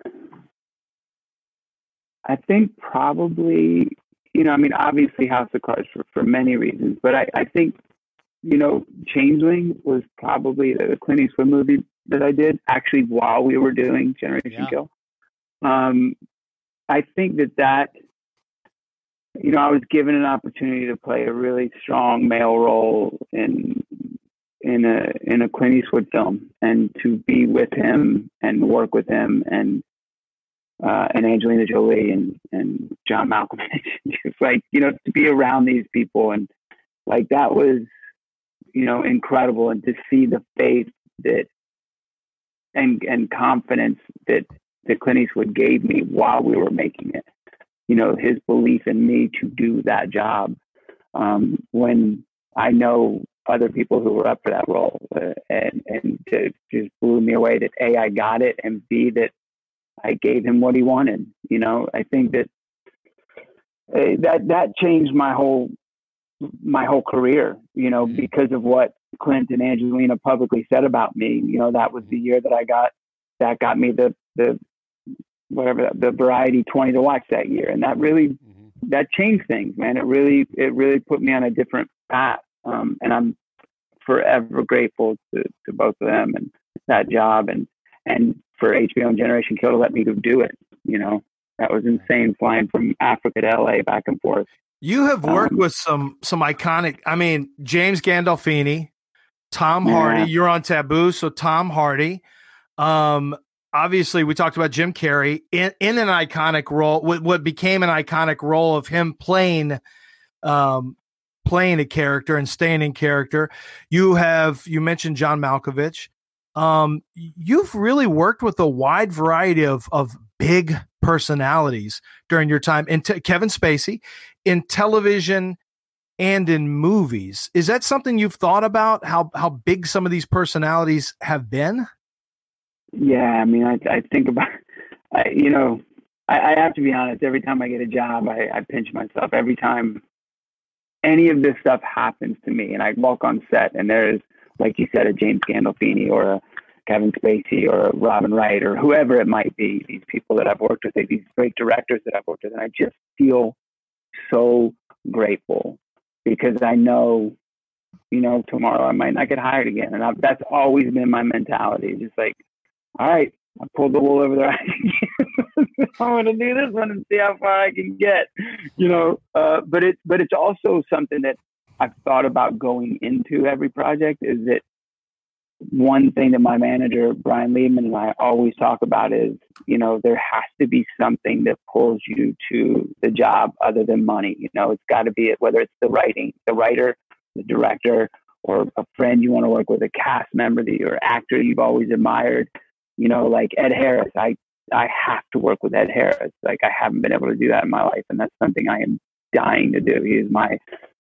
I think probably, you know, I mean, obviously House of Cards for, for many reasons, but I, I think, you know, Changeling was probably the Clint Eastwood movie that I did actually while we were doing Generation Yeah. Kill. Um, I think that that, you know, I was given an opportunity to play a really strong male role in in a in a Clint Eastwood film, and to be with him and work with him and uh, and Angelina Jolie and and John Malkovich, just like, you know, to be around these people, and like that was, you know, incredible, and to see the faith that and and confidence that that Clint Eastwood gave me while we were making it. You know, his belief in me to do that job, um, when I know other people who were up for that role, uh, and and it just blew me away that A, I got it, and B, that I gave him what he wanted. You know, I think that uh, that that changed my whole my whole career. You know, because of what Clint and Angelina publicly said about me. You know, that was the year that I got that got me the the whatever the Variety twenty to watch that year, and that really that changed things, man. It really, it really put me on a different path. Um, and I'm forever grateful to, to both of them and that job, and, and for H B O and Generation Kill to let me do it. You know, that was insane, flying from Africa to L A back and forth. You have worked Um, with some some iconic. I mean, James Gandolfini, Tom Yeah. Hardy. You're on Taboo, so Tom Hardy. Um, obviously, we talked about Jim Carrey in, in an iconic role. What, what became an iconic role of him playing, um, playing a character and staying in character. You have you mentioned John Malkovich. Um, you've really worked with a wide variety of of big personalities during your time, and te- Kevin Spacey in television and in movies. Is that something you've thought about, how how big some of these personalities have been? Yeah, I mean, I, I think about, I, you know, I, I have to be honest. Every time I get a job, I, I pinch myself. Every time any of this stuff happens to me, and I walk on set, and there's, like you said, a James Gandolfini or a Kevin Spacey or a Robin Wright or whoever it might be, these people that I've worked with, these great directors that I've worked with, and I just feel so grateful because I know, you know, tomorrow I might not get hired again. And I've, that's always been my mentality. Just like, all right, I pulled the wool over their eyes. I want to do this one and see how far I can get, you know. Uh, but it's but it's also something that I've thought about going into every project. Is that one thing that my manager Brian Liebman and I always talk about is, you know, there has to be something that pulls you to the job other than money. You know, it's got to be it, whether it's the writing, the writer, the director, or a friend you want to work with, a cast member that you're actor you've always admired. You know, like Ed Harris, I I have to work with Ed Harris. Like I haven't been able to do that in my life, and that's something I am dying to do. He is my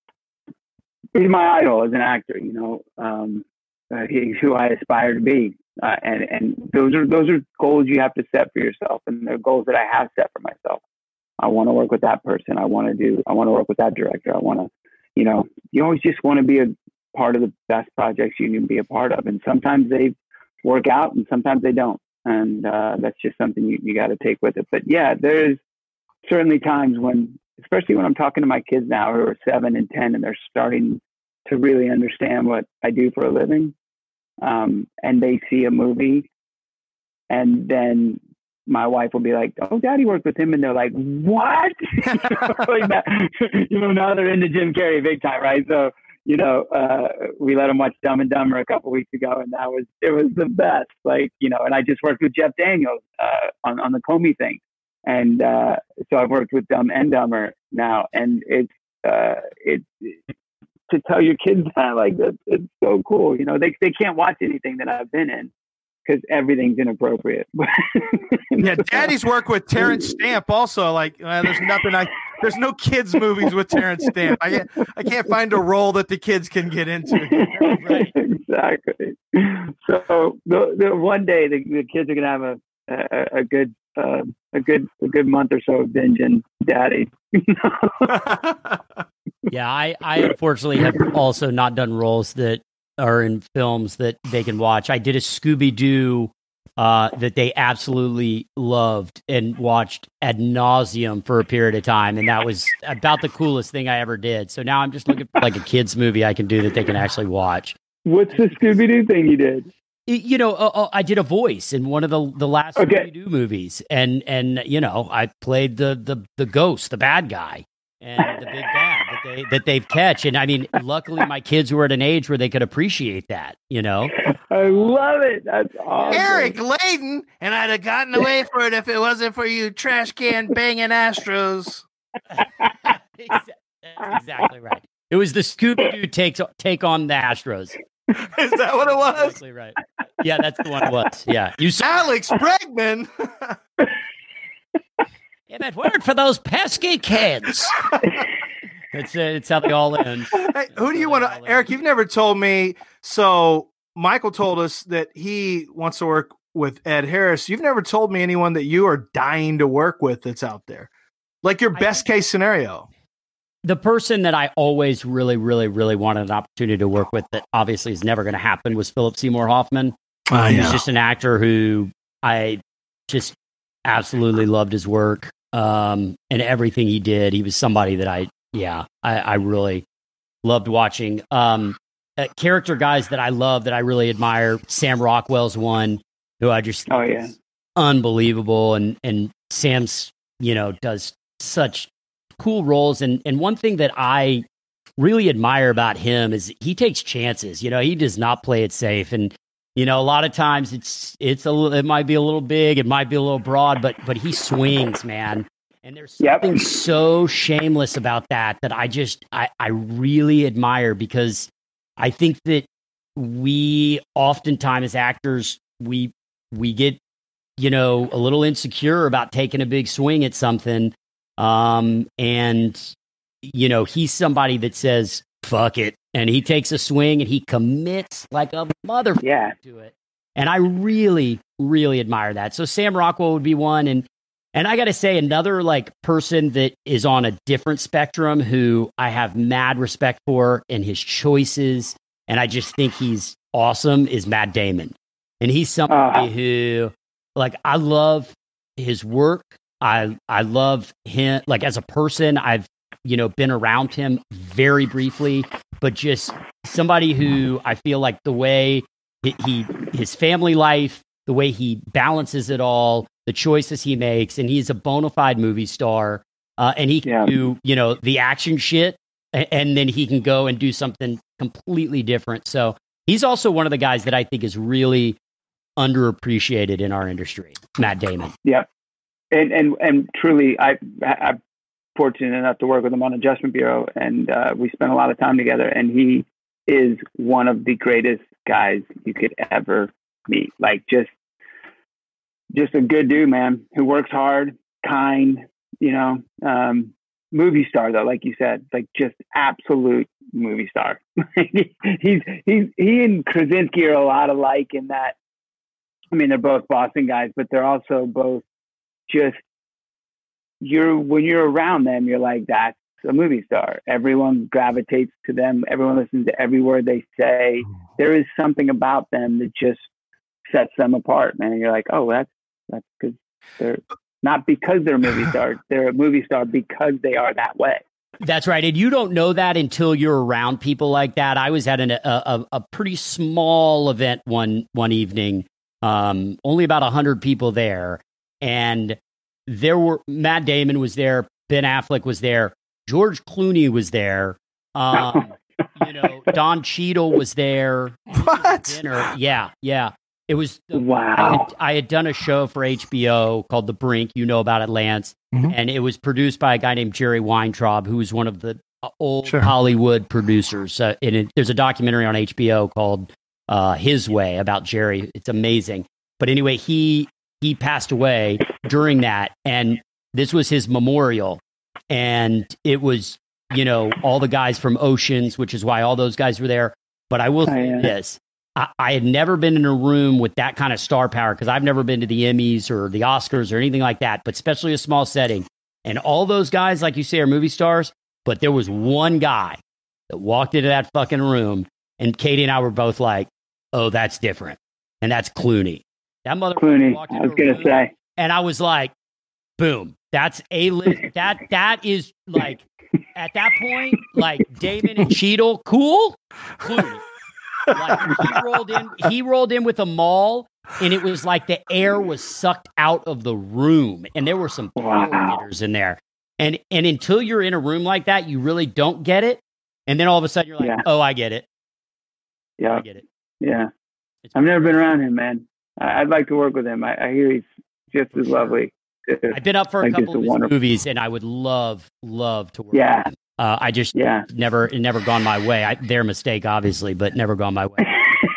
he's my idol as an actor. You know, um, uh, he's who I aspire to be, uh, and and those are those are goals you have to set for yourself, and they're goals that I have set for myself. I want to work with that person. I want to do. I want to work with that director. I want to, you know, you always just want to be a part of the best projects you can be a part of, and sometimes they work out and sometimes they don't. And uh, that's just something you, you got to take with it. But yeah, there's certainly times when, especially when I'm talking to my kids now who are seven and ten and they're starting to really understand what I do for a living. Um, and they see a movie and then my wife will be like, oh, Daddy worked with him. And they're like, what? Like that. You know, now they're into Jim Carrey big time, right? So, you know, uh, we let him watch Dumb and Dumber a couple weeks ago, and that was, it was the best. Like, you know, and I just worked with Jeff Daniels uh, on, on the Comey thing. And uh, so I've worked with Dumb and Dumber now. And it's, uh, it's, to tell your kids that, like, that's, it's so cool. You know, they, they can't watch anything that I've been in because everything's inappropriate. Yeah, Daddy's worked with Terrence Stamp also. Like, uh, there's nothing I, there's no kids movies with Terrence Stamp. I can't, I can't find a role that the kids can get into. Right. Exactly. So the, the one day the, the kids are gonna have a a, a good uh, a good a good month or so of binging Daddy. Yeah, I I unfortunately have also not done roles that are in films that they can watch. I did a Scooby-Doo uh, that they absolutely loved and watched ad nauseum for a period of time, and that was about the coolest thing I ever did. So now I'm just looking for like a kids movie I can do that they can actually watch. What's the Scooby-Doo thing you did? You know, uh, uh, I did a voice in one of the the last Okay. Scooby-Doo movies, and and you know, I played the the the ghost, the bad guy, and the big bad that they that they've catch. And I mean, luckily, my kids were at an age where they could appreciate that. You know, I love it. That's awesome. Eric Layden, and I'd have gotten away for it if it wasn't for you trash can banging Astros. That's exactly right. It was the Scooby-Doo takes take on the Astros. Is that what it was? Exactly right. Yeah, that's the one it was. Yeah, you saw Alex Bregman. yeah, that word for those pesky kids. It's uh, it's how they all end. Hey, who do you want to, Eric? You've never told me. So Michael told us that he wants to work with Ed Harris. You've never told me anyone that you are dying to work with that's out there, like your best case scenario. The person that I always really, really, really wanted an opportunity to work with that obviously is never going to happen was Philip Seymour Hoffman. I He know. was just an actor who I just absolutely loved his work. um, and everything he did. He was somebody that I, yeah, I, I really loved watching. Um, uh, character guys that I love, that I really admire. Sam Rockwell's one who I just Oh yeah, unbelievable, and and Sam's, you know, does such cool roles. And and one thing that I really admire about him is he takes chances. You know, he does not play it safe. And you know, a lot of times it's it's a little, it might be a little big, it might be a little broad, but but he swings, man. And there's something Yep. so shameless about that that I just I I really admire, because I think that we oftentimes as actors we we get, you know, a little insecure about taking a big swing at something. Um, and, you know, he's somebody that says, fuck it. And he takes a swing and he commits like a motherfucker yeah. to it. And I really, really admire that. So Sam Rockwell would be one. And, and I got to say, another like person that is on a different spectrum who I have mad respect for and his choices, and I just think he's awesome, is Matt Damon. And he's somebody Uh. who, like, I love his work. I I love him, like, as a person. I've, you know, been around him very briefly, but just somebody who I feel like the way he, he his family life, the way he balances it all, the choices he makes, and he's a bona fide movie star, uh, and he can Yeah. do, you know, the action shit, and, and then he can go and do something completely different. So he's also one of the guys that I think is really underappreciated in our industry, Matt Damon. Yep. And and and truly, I I'm fortunate enough to work with him on Adjustment Bureau, and uh, we spent a lot of time together. And he is one of the greatest guys you could ever meet. Like just just a good dude, man, who works hard, kind. You know, um, movie star though, like you said, like just absolute movie star. he's he's he and Krasinski are a lot alike in that. I mean, they're both Boston guys, but they're also both just, you're, when you're around them, you're like, that's a movie star. Everyone gravitates to them. Everyone listens to every word they say. There is something about them that just sets them apart, man. And you're like, oh, that's, that's because they're not because they're a movie star. They're a movie star because they are that way. That's right. And you don't know that until you're around people like that. I was at an, a, a, a pretty small event one, one evening, um, only about a hundred people there. And there were, Matt Damon was there, Ben Affleck was there, George Clooney was there, um, you know, Don Cheadle was there. What? Dinner. Yeah, yeah. It was, Wow. I had, I had done a show for H B O called The Brink. You know about it, Lance. Mhm. And it was produced by a guy named Jerry Weintraub, who was one of the old Sure. Hollywood producers. Uh, and it, there's a documentary on H B O called uh, His Way about Jerry. It's amazing. But anyway, he he passed away during that, and this was his memorial. And it was, you know, all the guys from Oceans, which is why all those guys were there. But I will Oh, say yeah. this. I, I had never been in a room with that kind of star power, because I've never been to the Emmys or the Oscars or anything like that, but especially a small setting. And all those guys, like you say, are movie stars. But there was one guy that walked into that fucking room, and Katie and I were both like, oh, that's different. And that's Clooney. That motherfucker Clooney, walked I into was a going room, to say. and I was like, boom, that's a list. That that is like, at that point, like Damon and Cheadle, cool. Clooney. Like he rolled in, he rolled in with a maul, and it was like the air was sucked out of the room, and there were some power Wow. hitters in there. And and until you're in a room like that, you really don't get it. And then all of a sudden, you're like, Yeah. oh, I get it. I Yeah. get it. Yeah. It's- I've never been around him, man. I, I'd like to work with him. I, I hear he's just as sure. lovely. I've been up for a Like, just couple a of his wonderful- movies, and I would love, love to work Yeah. with him. Uh, I just Yeah. never, it never gone my way. I, their mistake, obviously, but never gone my way.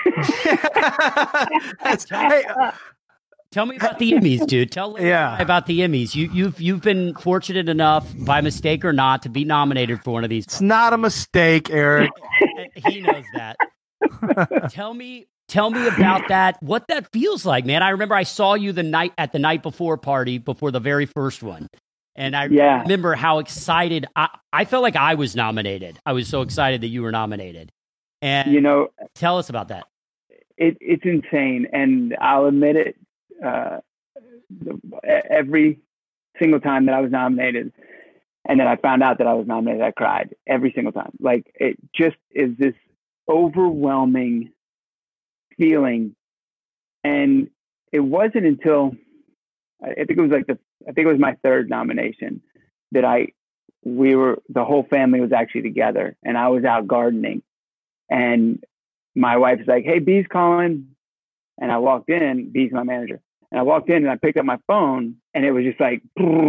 That's- hey, uh, Tell me about the Emmys, dude. Tell Larry Yeah. and I about the Emmys. You, you've you've been fortunate enough, by mistake or not, to be nominated for one of these. it's not a mistake, Eric. He knows that. tell me, tell me about that. What that feels like, man. I remember I saw you the night at the night before party before the very first one, and I Yeah. remember how excited I, I felt like I was nominated. I was so excited that you were nominated. And You know, tell us about that. it, it's insane. And I'll admit it, uh, the, every single time that I was nominated, and then I found out that I was nominated, I cried every single time. Like, it just is this overwhelming feeling. And it wasn't until, I think it was like the, I think it was my third nomination that I, we were, the whole family was actually together, and I was out gardening, and my wife's like, "Hey, B's calling." And I walked in, B's my manager. And I walked in and I picked up my phone, and it was just like,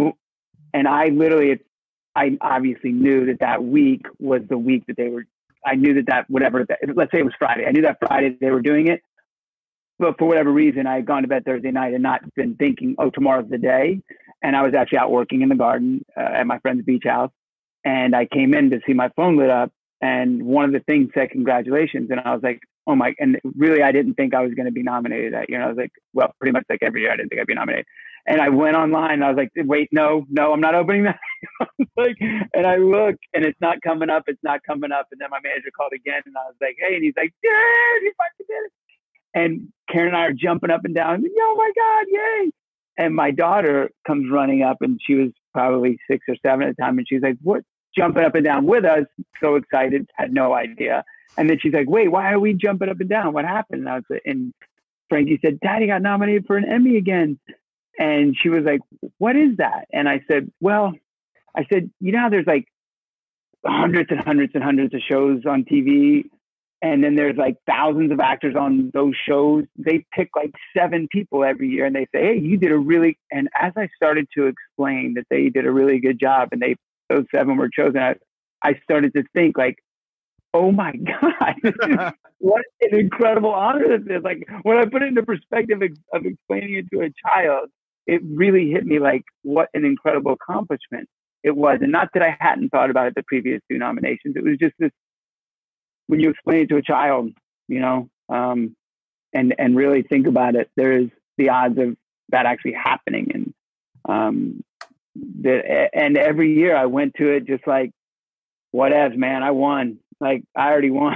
and I literally, I obviously knew that that week was the week that they were, I knew that that, whatever, that, let's say it was Friday. I knew that Friday they were doing it. But for whatever reason, I had gone to bed Thursday night and not been thinking, oh, tomorrow's the day. And I was actually out working in the garden uh, at my friend's beach house. And I came in to see my phone lit up. And one of the things said, congratulations. And I was like, oh my, and really, I didn't think I was going to be nominated that year. And I was like, well, pretty much like every year, I didn't think I'd be nominated. And I went online and I was like, wait, no, no, I'm not opening that. Like, and I look and it's not coming up. It's not coming up. And then my manager called again and I was like, hey, and he's like, yeah, he fucking did it. And Karen and I are jumping up and down. Oh my God, yay. And my daughter comes running up, and she was probably six or seven at the time. And she's like, what? Jumping up and down with us. So excited. Had no idea. And then she's like, wait, why are we jumping up and down? What happened? And I was like, and Frankie said, Daddy got nominated for an Emmy again. And she was like, what is that? And I said, well, I said, you know how there's like hundreds and hundreds and hundreds of shows on T V, and then there's like thousands of actors on those shows. They pick like seven people every year, and they say, hey, you did a really, and as I started to explain that they did a really good job and they, those seven were chosen, I, I started to think like, oh my God, what an incredible honor this is. Like, when I put it into perspective of, of explaining it to a child, it really hit me like what an incredible accomplishment it was. And not that I hadn't thought about it the previous two nominations. It was just this, when you explain it to a child, you know, um, and, and really think about it, there's the odds of that actually happening. And, um, that, and every year I went to it just like, whatevs, man, I won. Like, I already won.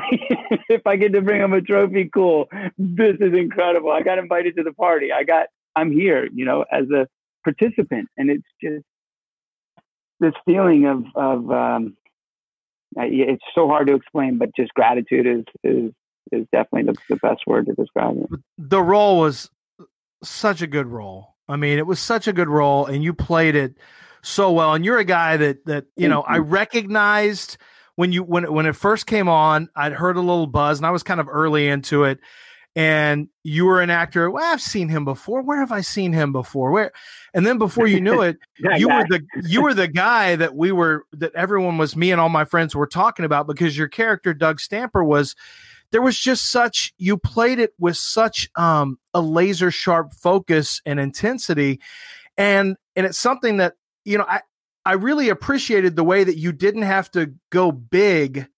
If I get to bring him a trophy, cool. This is incredible. I got invited to the party. I got, I'm here, you know, as a participant. And it's just this feeling of, of, um, it's so hard to explain, but just gratitude is, is, is definitely the, the best word to describe it. The role was such a good role. I mean, it was such a good role, and you played it so well. And you're a guy that, that, you know, I recognized when you, when, when it first came on, I'd heard a little buzz, and I was kind of early into it. And you were an actor. Well, I've seen him before. Where have I seen him before? Where? And then before you knew it, you were the you were the guy that we were that everyone was. Me and all my friends were talking about, because your character Doug Stamper was. There was just such. You played it with such um, a laser sharp focus and intensity, and and it's something that, you know, I I really appreciated the way that you didn't have to go big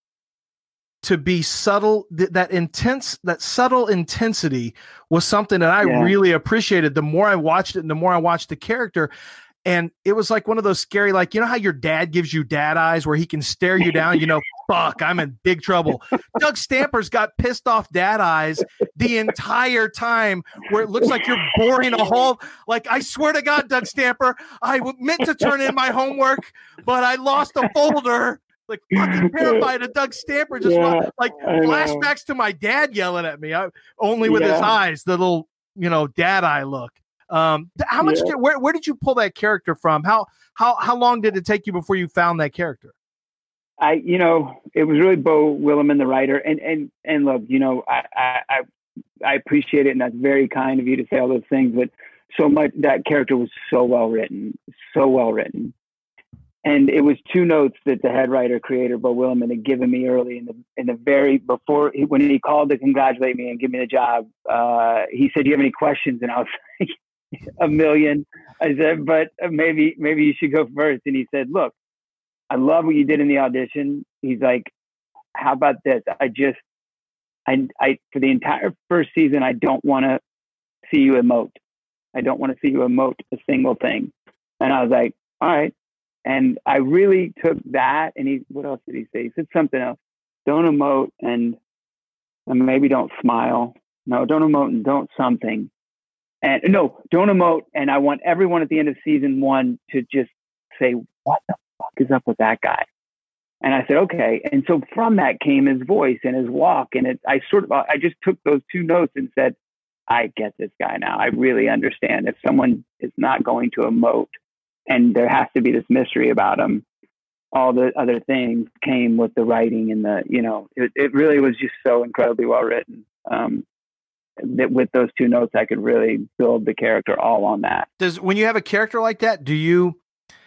to be subtle. Th- that intense, that subtle intensity was something that I yeah. really appreciated. The more I watched it and the more I watched the character, and it was like one of those scary, like, you know how your dad gives you dad eyes where he can stare you down, you know, fuck, I'm in big trouble. Doug Stamper's got pissed off dad eyes the entire time, where it looks like you're boring a hole. Like, I swear to God, Doug Stamper, I meant to turn in my homework, but I lost a folder. Like, fucking terrified of Doug Stamper, just yeah, like flashbacks to my dad yelling at me, I, only with yeah. his eyes, the little, you know, dad eye look. Um, how much? Yeah. Did, where where did you pull that character from? How how how long did it take you before you found that character? I, you know, it was really Beau Willimon, the writer, and and and look, you know, I I I appreciate it, and that's very kind of you to say all those things. But so much, that character was so well written, so well written. And it was two notes that the head writer, creator, Beau Willimon, had given me early in the in the very before he, when he called to congratulate me and give me the job. Uh, he said, "Do you have any questions?" And I was like, "A million." I said, "But maybe maybe you should go first." And he said, "Look, I love what you did in the audition." He's like, "How about this? I just I I for the entire first season, I don't want to see you emote. I don't want to see you emote a single thing." And I was like, "All right." And I really took that, and he, what else did he say? He said something else. Don't emote and, and maybe don't smile. No, don't emote and don't something. And no, don't emote. And I want everyone at the end of season one to just say, what the fuck is up with that guy? And I said, okay. And so from that came his voice and his walk. And it, I sort of, I just took those two notes and said, I get this guy now. I really understand if someone is not going to emote and there has to be this mystery about him, all the other things came with the writing and the, you know, it, it really was just so incredibly well written. Um, that with those two notes, I could really build the character all on that. Does, when you have a character like that, do you,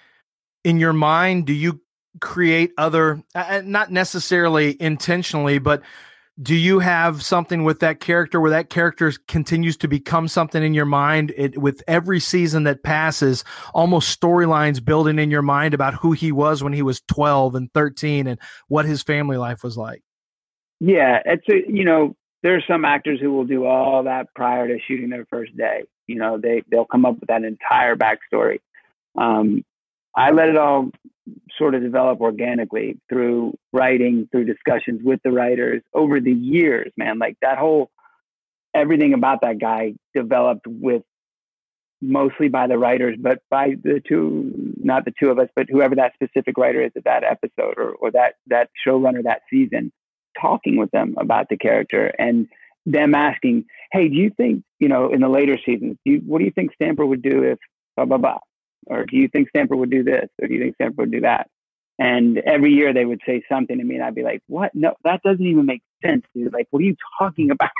in your mind, do you create other, uh, not necessarily intentionally, but do you have something with that character where that character continues to become something in your mind? It, with every season that passes, almost storylines building in your mind about who he was when he was twelve and thirteen and what his family life was like. Yeah. It's a, you know, there are some actors who will do all that prior to shooting their first day. You know, they, they'll come up with that entire backstory. Um, I let it all sort of develop organically through writing, through discussions with the writers over the years, man. Like that whole, everything about that guy developed with mostly by the writers, but by the two, not the two of us, but whoever that specific writer is at that episode or, or that, that showrunner that season, talking with them about the character and them asking, hey, do you think, you know, in the later seasons, do you, what do you think Stamper would do if blah, blah, blah? Or do you think Stamper would do this? Or do you think Stamper would do that? And every year they would say something to me and I'd be like, what? No, that doesn't even make sense, dude. Like, what are you talking about?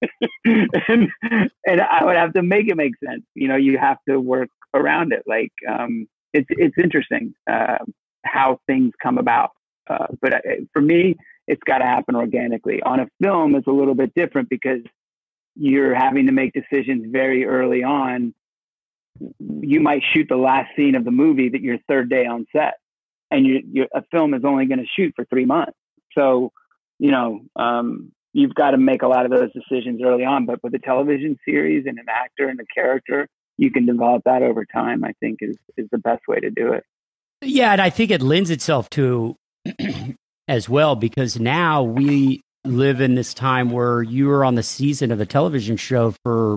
and, and I would have to make it make sense. You know, you have to work around it. Like, um, it's, it's interesting uh, how things come about. Uh, but uh, for me, it's got to happen organically. On a film, it's a little bit different because you're having to make decisions very early on. You might shoot the last scene of the movie that your third day on set, and you, you, a film is only going to shoot for three months. So, you know, um, you've got to make a lot of those decisions early on. But with a television series and an actor and a character, you can develop that over time. I think is is the best way to do it. Yeah, and I think it lends itself to as well, because now we live in this time where you are on the season of a television show for,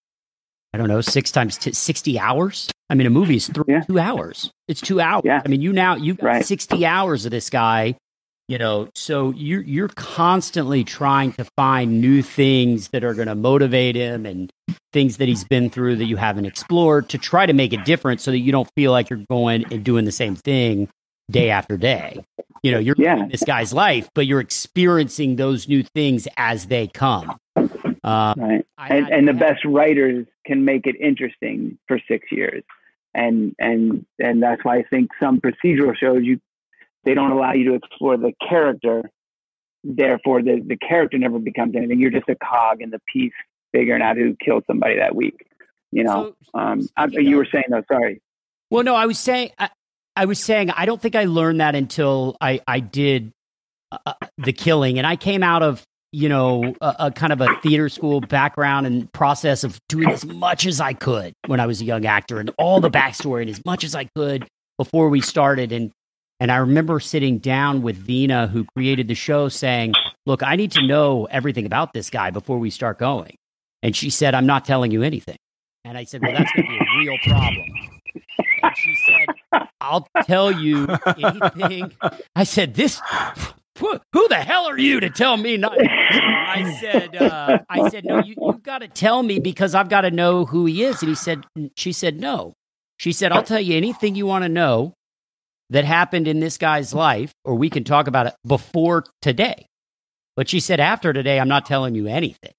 I don't know, six times t- sixty hours. I mean, a movie is th- yeah. two hours. It's two hours. Yeah. I mean, you now, you've got right. sixty hours of this guy, you know, so you're, you're constantly trying to find new things that are going to motivate him and things that he's been through that you haven't explored to try to make it different so that you don't feel like you're going and doing the same thing day after day. You know, you're yeah. living this guy's life, but you're experiencing those new things as they come. Uh, right. And, and the best writers can make it interesting for six years. And, and, and that's why I think some procedural shows, you, they don't allow you to explore the character. Therefore, the, the character never becomes anything. You're just a cog in the piece figuring out who killed somebody that week. You know, so, um, I, you were saying though, sorry. Well, no, I was saying, I, I was saying, I don't think I learned that until I, I did uh, The Killing. And I came out of, you know, a, a kind of a theater school background and process of doing as much as I could when I was a young actor and all the backstory and as much as I could before we started. And, and I remember sitting down with Vina, who created the show, saying, look, I need to know everything about this guy before we start going. And she said, I'm not telling you anything. And I said, well, that's going to be a real problem. And she said, I'll tell you anything. I said, this, who, who the hell are you to tell me not? I said, uh, I said, no, you, you've got to tell me because I've got to know who he is. And he said, she said, no. She said, I'll tell you anything you want to know that happened in this guy's life, or we can talk about it before today. But she said, after today, I'm not telling you anything.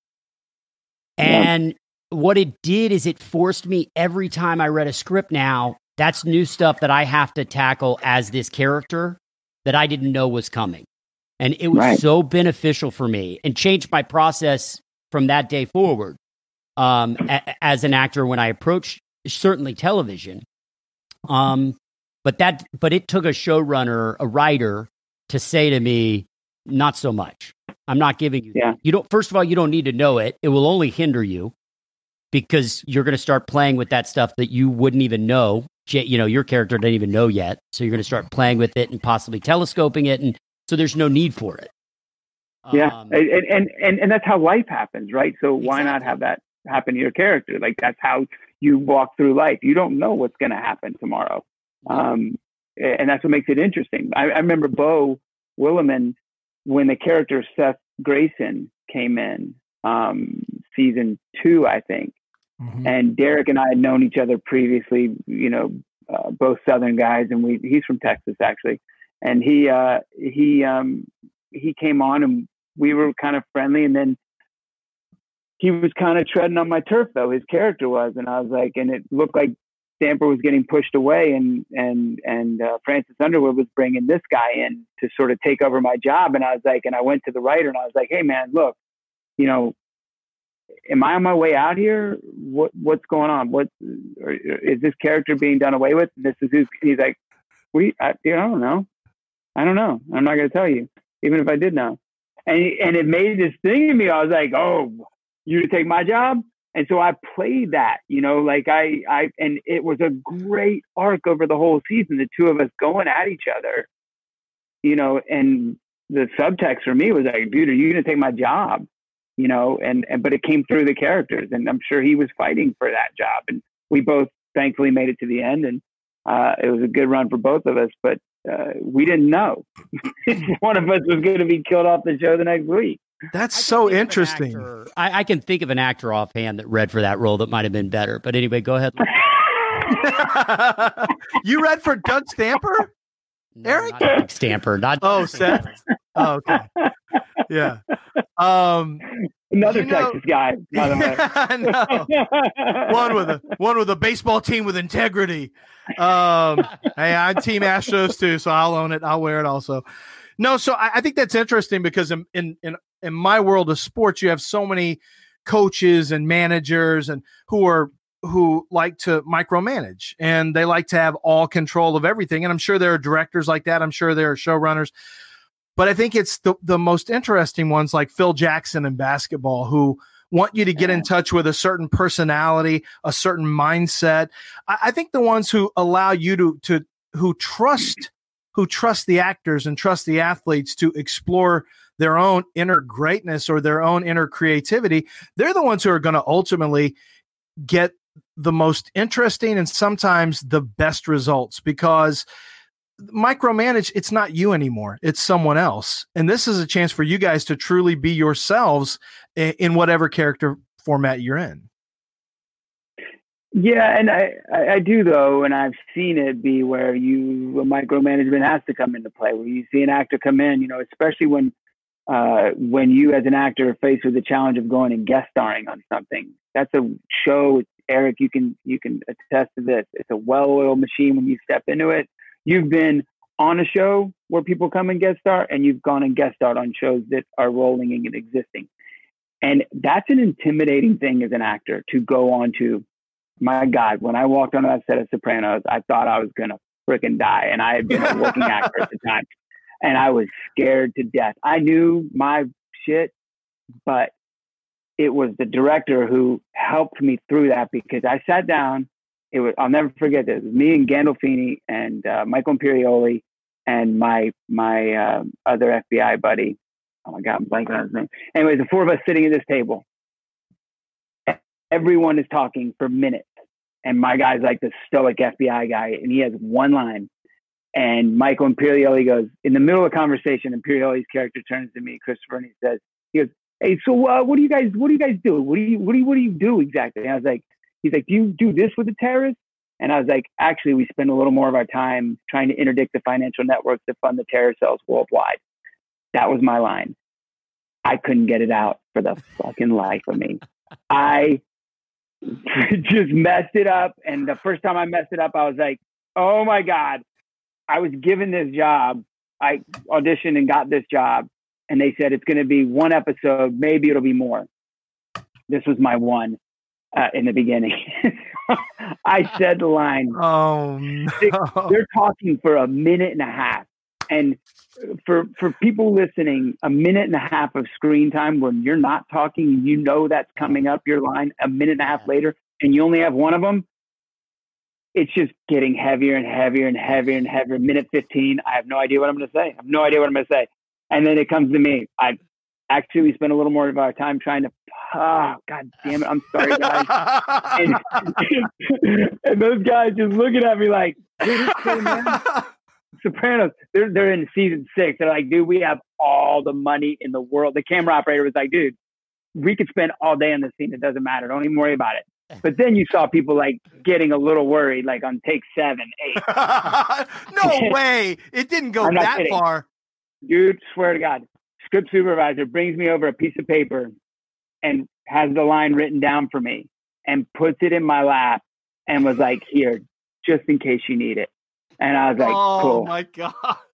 And what it did is it forced me every time I read a script now, that's new stuff that I have to tackle as this character that I didn't know was coming. And it was right. so beneficial for me and changed my process from that day forward um, a- as an actor when I approached certainly television. Um, but that, but it took a showrunner, a writer to say to me, not so much. I'm not giving you yeah. that. You don't, first of all, you don't need to know it. It will only hinder you, because you're going to start playing with that stuff that you wouldn't even know. You know, your character didn't even know yet. So you're going to start playing with it and possibly telescoping it. And so there's no need for it. Yeah. Um, and, and, and, and that's how life happens, right? So why exactly. not have that happen to your character. Like that's how you walk through life. You don't know what's going to happen tomorrow. Um, and that's what makes it interesting. I, I remember Bo Willimon, when the character Seth Grayson came in, um, season two, I think, mm-hmm. and Derek and I had known each other previously, you know, uh, both Southern guys, and we, he's from Texas actually. And he, uh, he, um, he came on and we were kind of friendly, and then he was kind of treading on my turf though, his character was. And I was like, and it looked like Stamper was getting pushed away, and, and, and, uh, Francis Underwood was bringing this guy in to sort of take over my job. And I was like, and I went to the writer and I was like, hey man, look, you know, am I on my way out here? What, what's going on? What, or, is this character being done away with? And this is who's, he's like, we, I, I don't know. I don't know. I'm not going to tell you, even if I did know. And, and it made this thing in me. I was like, oh, you to take my job? And so I played that, you know, like I, I, and it was a great arc over the whole season, the two of us going at each other, you know, and the subtext for me was like, dude, are you going to take my job? You know, and, and, but it came through the characters, and I'm sure he was fighting for that job, and we both thankfully made it to the end, and uh, it was a good run for both of us, but uh, we didn't know one of us was going to be killed off the show the next week. That's so interesting. I, I can think of an actor offhand that read for that role that might have been better. But anyway, go ahead. You read for Doug Stamper? No, Eric? not Doug Stamper. Not oh, Seth. Oh, okay. Yeah. Um, Another you know, Texas guy, by the way. No. One with a one with a baseball team with integrity. Um, hey, I'm Team Astros too, so I'll own it. I'll wear it also. No, so I, I think that's interesting because in, in in in my world of sports, you have so many coaches and managers and who are who like to micromanage, and they like to have all control of everything. And I'm sure there are directors like that. I'm sure there are showrunners. But I think it's the, the most interesting ones like Phil Jackson in basketball, who want you to get in touch with a certain personality, a certain mindset. I, I think the ones who allow you to, to who trust, who trust the actors and trust the athletes to explore their own inner greatness or their own inner creativity, they're the ones who are going to ultimately get the most interesting and sometimes the best results, because micromanage, it's not you anymore, it's someone else. And this is a chance for you guys to truly be yourselves in, in whatever character format you're in. Yeah, and I, I, I do though, and I've seen it be where you micromanagement has to come into play, where you see an actor come in, you know, especially when uh, when you as an actor are faced with the challenge of going and guest starring on something. That's a show, Eric, you can you can attest to this. It's a well-oiled machine when you step into it. You've been on a show where people come and guest star, and you've gone and guest starred on shows that are rolling and existing. And that's an intimidating thing as an actor to go on to. My God, when I walked onto that set of Sopranos, I thought I was going to freaking die. And I had been a working actor at the time, and I was scared to death. I knew my shit, but it was the director who helped me through that, because I sat down. It was, I'll never forget this. It was me and Gandolfini and uh, Michael Imperioli and my my uh, other F B I buddy. Oh my God, I'm blanking on his name. Anyways, the four of us sitting at this table. Everyone is talking for minutes, and my guy's like the stoic F B I guy, and he has one line. And Michael Imperioli goes, in the middle of the conversation, Imperioli's character turns to me, Christopher, and he says, he goes, "Hey, so uh, what do you guys what do you guys do? What do you what do you what do you do exactly?" And I was like. He's like, do you do this with the terrorists? And I was like, actually, we spend a little more of our time trying to interdict the financial networks that fund the terror cells worldwide. That was my line. I couldn't get it out for the fucking life of me. I just messed it up. And the first time I messed it up, I was like, oh my God, I was given this job. I auditioned and got this job. And they said, it's going to be one episode. Maybe it'll be more. This was my one. Uh, in the beginning, I said the line. Oh, no. they, they're talking for a minute and a half, and for for people listening, a minute and a half of screen time when you're not talking, you know that's coming up your line a minute and a half later, and you only have one of them. It's just getting heavier and heavier and heavier and heavier. Minute fifteen, I have no idea what I'm going to say. I have no idea what I'm going to say, and then it comes to me. I Actually, we spent a little more of our time trying to, oh, God damn it. I'm sorry, guys. and, and those guys just looking at me like, dude, it's cool, man. Sopranos, they're, they're in season six. They're like, dude, we have all the money in the world. The camera operator was like, dude, we could spend all day on this scene. It doesn't matter. Don't even worry about it. But then you saw people like getting a little worried, like on take seven, eight. No way. It didn't go that kidding. far. Dude, swear to God. Script supervisor brings me over a piece of paper and has the line written down for me and puts it in my lap and was like, here, just in case you need it. And I was like, oh, cool. Oh my gosh.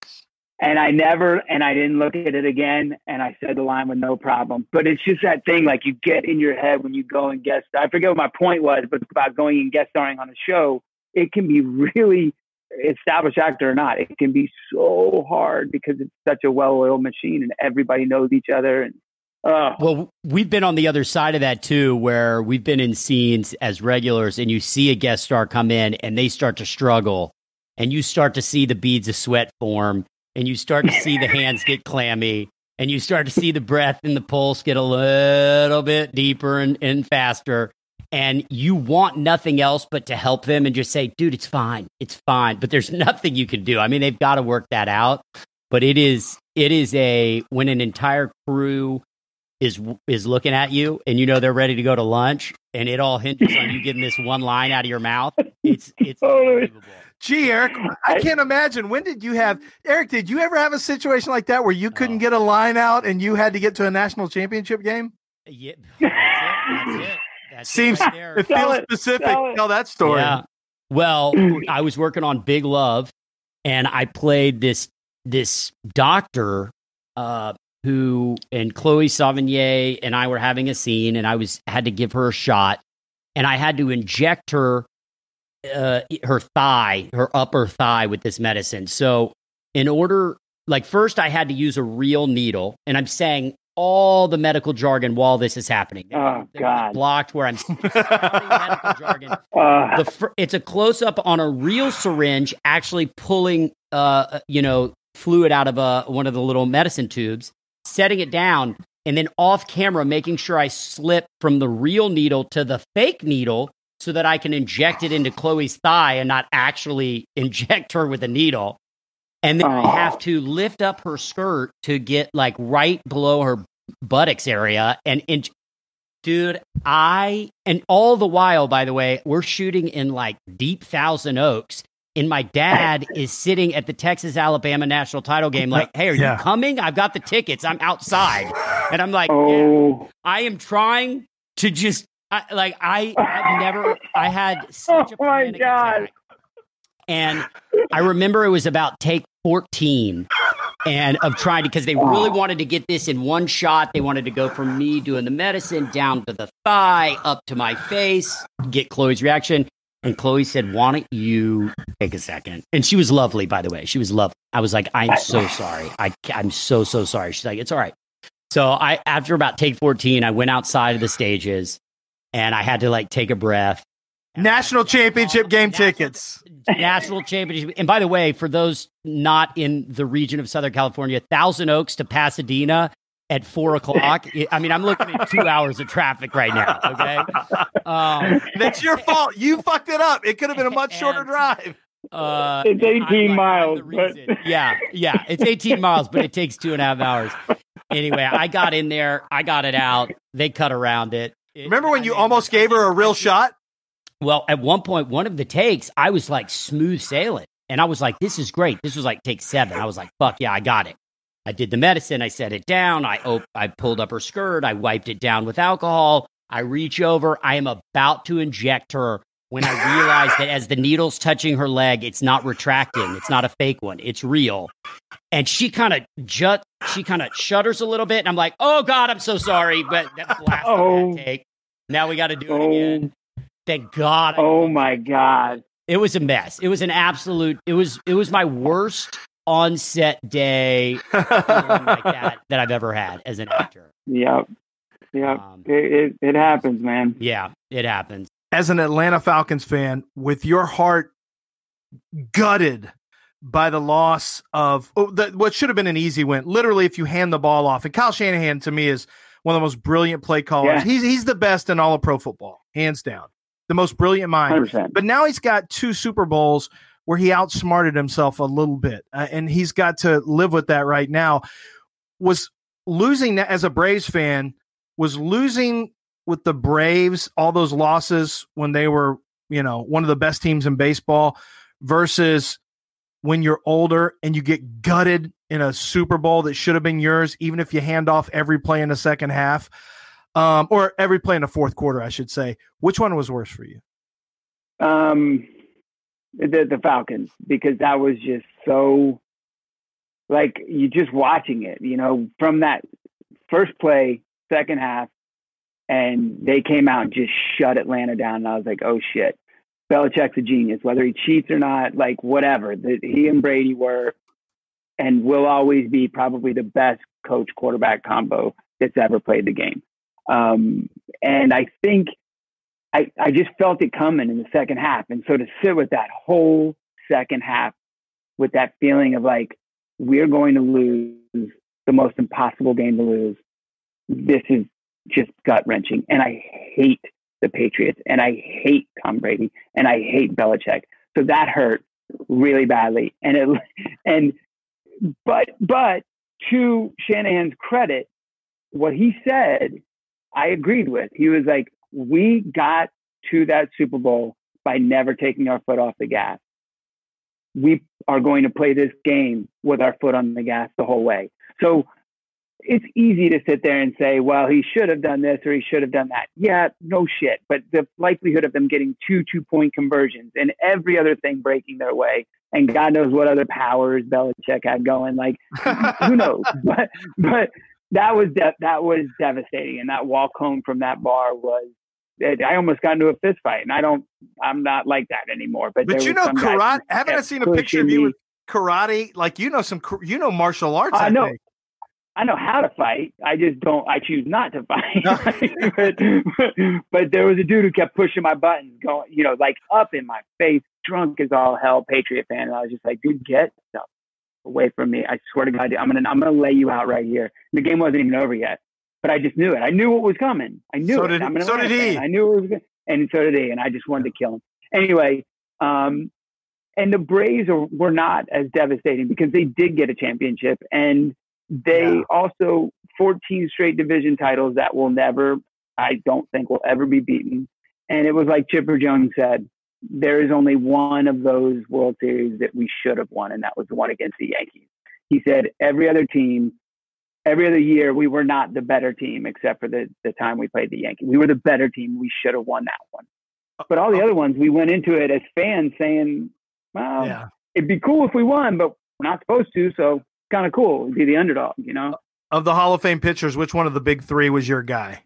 And I never, and I didn't look at it again. And I said the line with no problem. But it's just that thing, like you get in your head when you go and guest. I forget what my point was, but about going and guest starring on a show, it can be really, established actor or not, it can be so hard because it's such a well-oiled machine and everybody knows each other. And uh. Well, we've been on the other side of that too, where we've been in scenes as regulars and you see a guest star come in and they start to struggle and you start to see the beads of sweat form. And you start to see the hands get clammy, and you start to see the breath and the pulse get a little bit deeper and, and faster. And you want nothing else but to help them and just say, dude, it's fine. It's fine. But there's nothing you can do. I mean, they've got to work that out. But it is it is a when an entire crew is is looking at you and you know they're ready to go to lunch and it all hinges on you getting this one line out of your mouth. It's it's unbelievable. Gee, Eric, I can't imagine. When did you have, Eric, did you ever have a situation like that where you couldn't oh. get a line out and you had to get to a national championship game? Yeah, that's it. That's it. That's Seems, it, right there. It feels specific. Tell, Tell that story. Yeah. Well, I was working on Big Love and I played this, this doctor uh, who, and Chloe Sevigny and I were having a scene and I was, had to give her a shot and I had to inject her Uh, her thigh, her upper thigh with this medicine. So in order, like first I had to use a real needle and I'm saying all the medical jargon while this is happening. They, oh, they God. Blocked where I'm medical jargon. Uh. The fir- it's a close up on a real syringe actually pulling, uh, you know, fluid out of a, one of the little medicine tubes, setting it down and then off camera, making sure I slip from the real needle to the fake needle so that I can inject it into Chloe's thigh and not actually inject her with a needle. And then oh. I have to lift up her skirt to get like right below her buttocks area. And, and dude, I, and all the while, by the way, we're shooting in like deep Thousand Oaks. And my dad is sitting at the Texas-Alabama national title game like, hey, are yeah. you coming? I've got the tickets. I'm outside. And I'm like, oh. yeah, I am trying to just, I, like I, I've never, I had such a oh my panic God. attack. And I remember it was about take fourteen and of trying to, because they really wanted to get this in one shot. They wanted to go from me doing the medicine down to the thigh, up to my face, get Chloe's reaction. And Chloe said, why don't you take a second? And she was lovely, by the way. She was lovely. I was like, I'm so sorry. I, I'm so, so sorry. She's like, it's all right. So I, after about take fourteen, I went outside of the stages. And I had to like take a breath. National championship game national, tickets. National championship. And by the way, for those not in the region of Southern California, Thousand Oaks to Pasadena at four o'clock. I mean, I'm looking at two hours of traffic right now. Okay. Um, That's your fault. You fucked it up. It could have been a much and, shorter drive. Uh, it's eighteen like, miles. But... yeah. Yeah. It's eighteen miles, but it takes two and a half hours. Anyway, I got in there. I got it out. They cut around it. It, Remember when I you mean, almost gave her a real shot? Well, at one point, one of the takes, I was like smooth sailing. And I was like, this is great. This was like take seven. I was like, fuck yeah, I got it. I did the medicine. I set it down. I op- I pulled up her skirt. I wiped it down with alcohol. I reach over. I am about to inject her when I realize that as the needle's touching her leg, it's not retracting. It's not a fake one. It's real. And she kind of jut, she kind of shudders a little bit. And I'm like, oh God, I'm so sorry. But that blast oh. that take. Now we got to do oh. it again. Thank God. Oh my God. It was a mess. It was an absolute, it was, it was my worst on-set day like that that I've ever had as an actor. Yep. Yep. Um, it, it, it happens, man. Yeah, it happens. As an Atlanta Falcons fan, with your heart gutted by the loss of oh, the, what should have been an easy win. Literally, if you hand the ball off, and Kyle Shanahan to me is one of the most brilliant play callers. Yeah. He's he's the best in all of pro football, hands down. The most brilliant mind. one hundred percent. But now he's got two Super Bowls where he outsmarted himself a little bit, uh, and he's got to live with that right now. Was losing as a Braves fan, was losing with the Braves, all those losses when they were, you know, one of the best teams in baseball, versus when you're older and you get gutted in a Super Bowl that should have been yours, even if you hand off every play in the second half, um, or every play in the fourth quarter, I should say. Which one was worse for you? Um, the the Falcons, because that was just so, like, you just watching it, you know, from that first play, second half, and they came out and just shut Atlanta down. And I was like, oh shit, Belichick's a genius, whether he cheats or not, like whatever. The, he and Brady were and will always be probably the best coach quarterback combo that's ever played the game. Um, and I think I, I just felt it coming in the second half. And so to sit with that whole second half with that feeling of like, we're going to lose the most impossible game to lose. This is just gut wrenching. And I hate the Patriots, and I hate Tom Brady, and I hate Belichick. So that hurt really badly. And it, and, but, but to Shanahan's credit, what he said, I agreed with. He was like, we got to that Super Bowl by never taking our foot off the gas. We are going to play this game with our foot on the gas the whole way. So it's easy to sit there and say, well, he should have done this or he should have done that. Yeah, no shit. But the likelihood of them getting two two-point conversions and every other thing breaking their way, and God knows what other powers Belichick had going, like, who knows? But but that was de- that was devastating. And that walk home from that bar was, I almost got into a fist fight, and I don't, I'm not like that anymore. But, but you know, karate, haven't I seen a picture of you with karate? Like, you know, some, you know, martial arts. I, I know. Think. I know how to fight. I just don't, I choose not to fight. but, but there was a dude who kept pushing my buttons, going, you know, like up in my face, drunk as all hell, Patriot fan. And I was just like, dude, get stuff away from me. I swear to God, I'm going to, I'm going to lay you out right here. The game wasn't even over yet, but I just knew it. I knew what was coming. I knew so it. Did, I'm so did he. Fan. I knew it was good. And so did he. And I just wanted to kill him. Anyway, um, and the Braves are, were not as devastating because they did get a championship, and they yeah. also fourteen straight division titles that will never, I don't think will ever be beaten. And it was like Chipper Jones said, there is only one of those World Series that we should have won, and that was the one against the Yankees. He said every other team, every other year, we were not the better team except for the, the time we played the Yankees. We were the better team. We should have won that one. But all the other ones, we went into it as fans saying, well, yeah. it'd be cool if we won, but we're not supposed to, so kind of cool. Be the underdog, you know. Of the Hall of Fame pitchers, which one of the big three was your guy?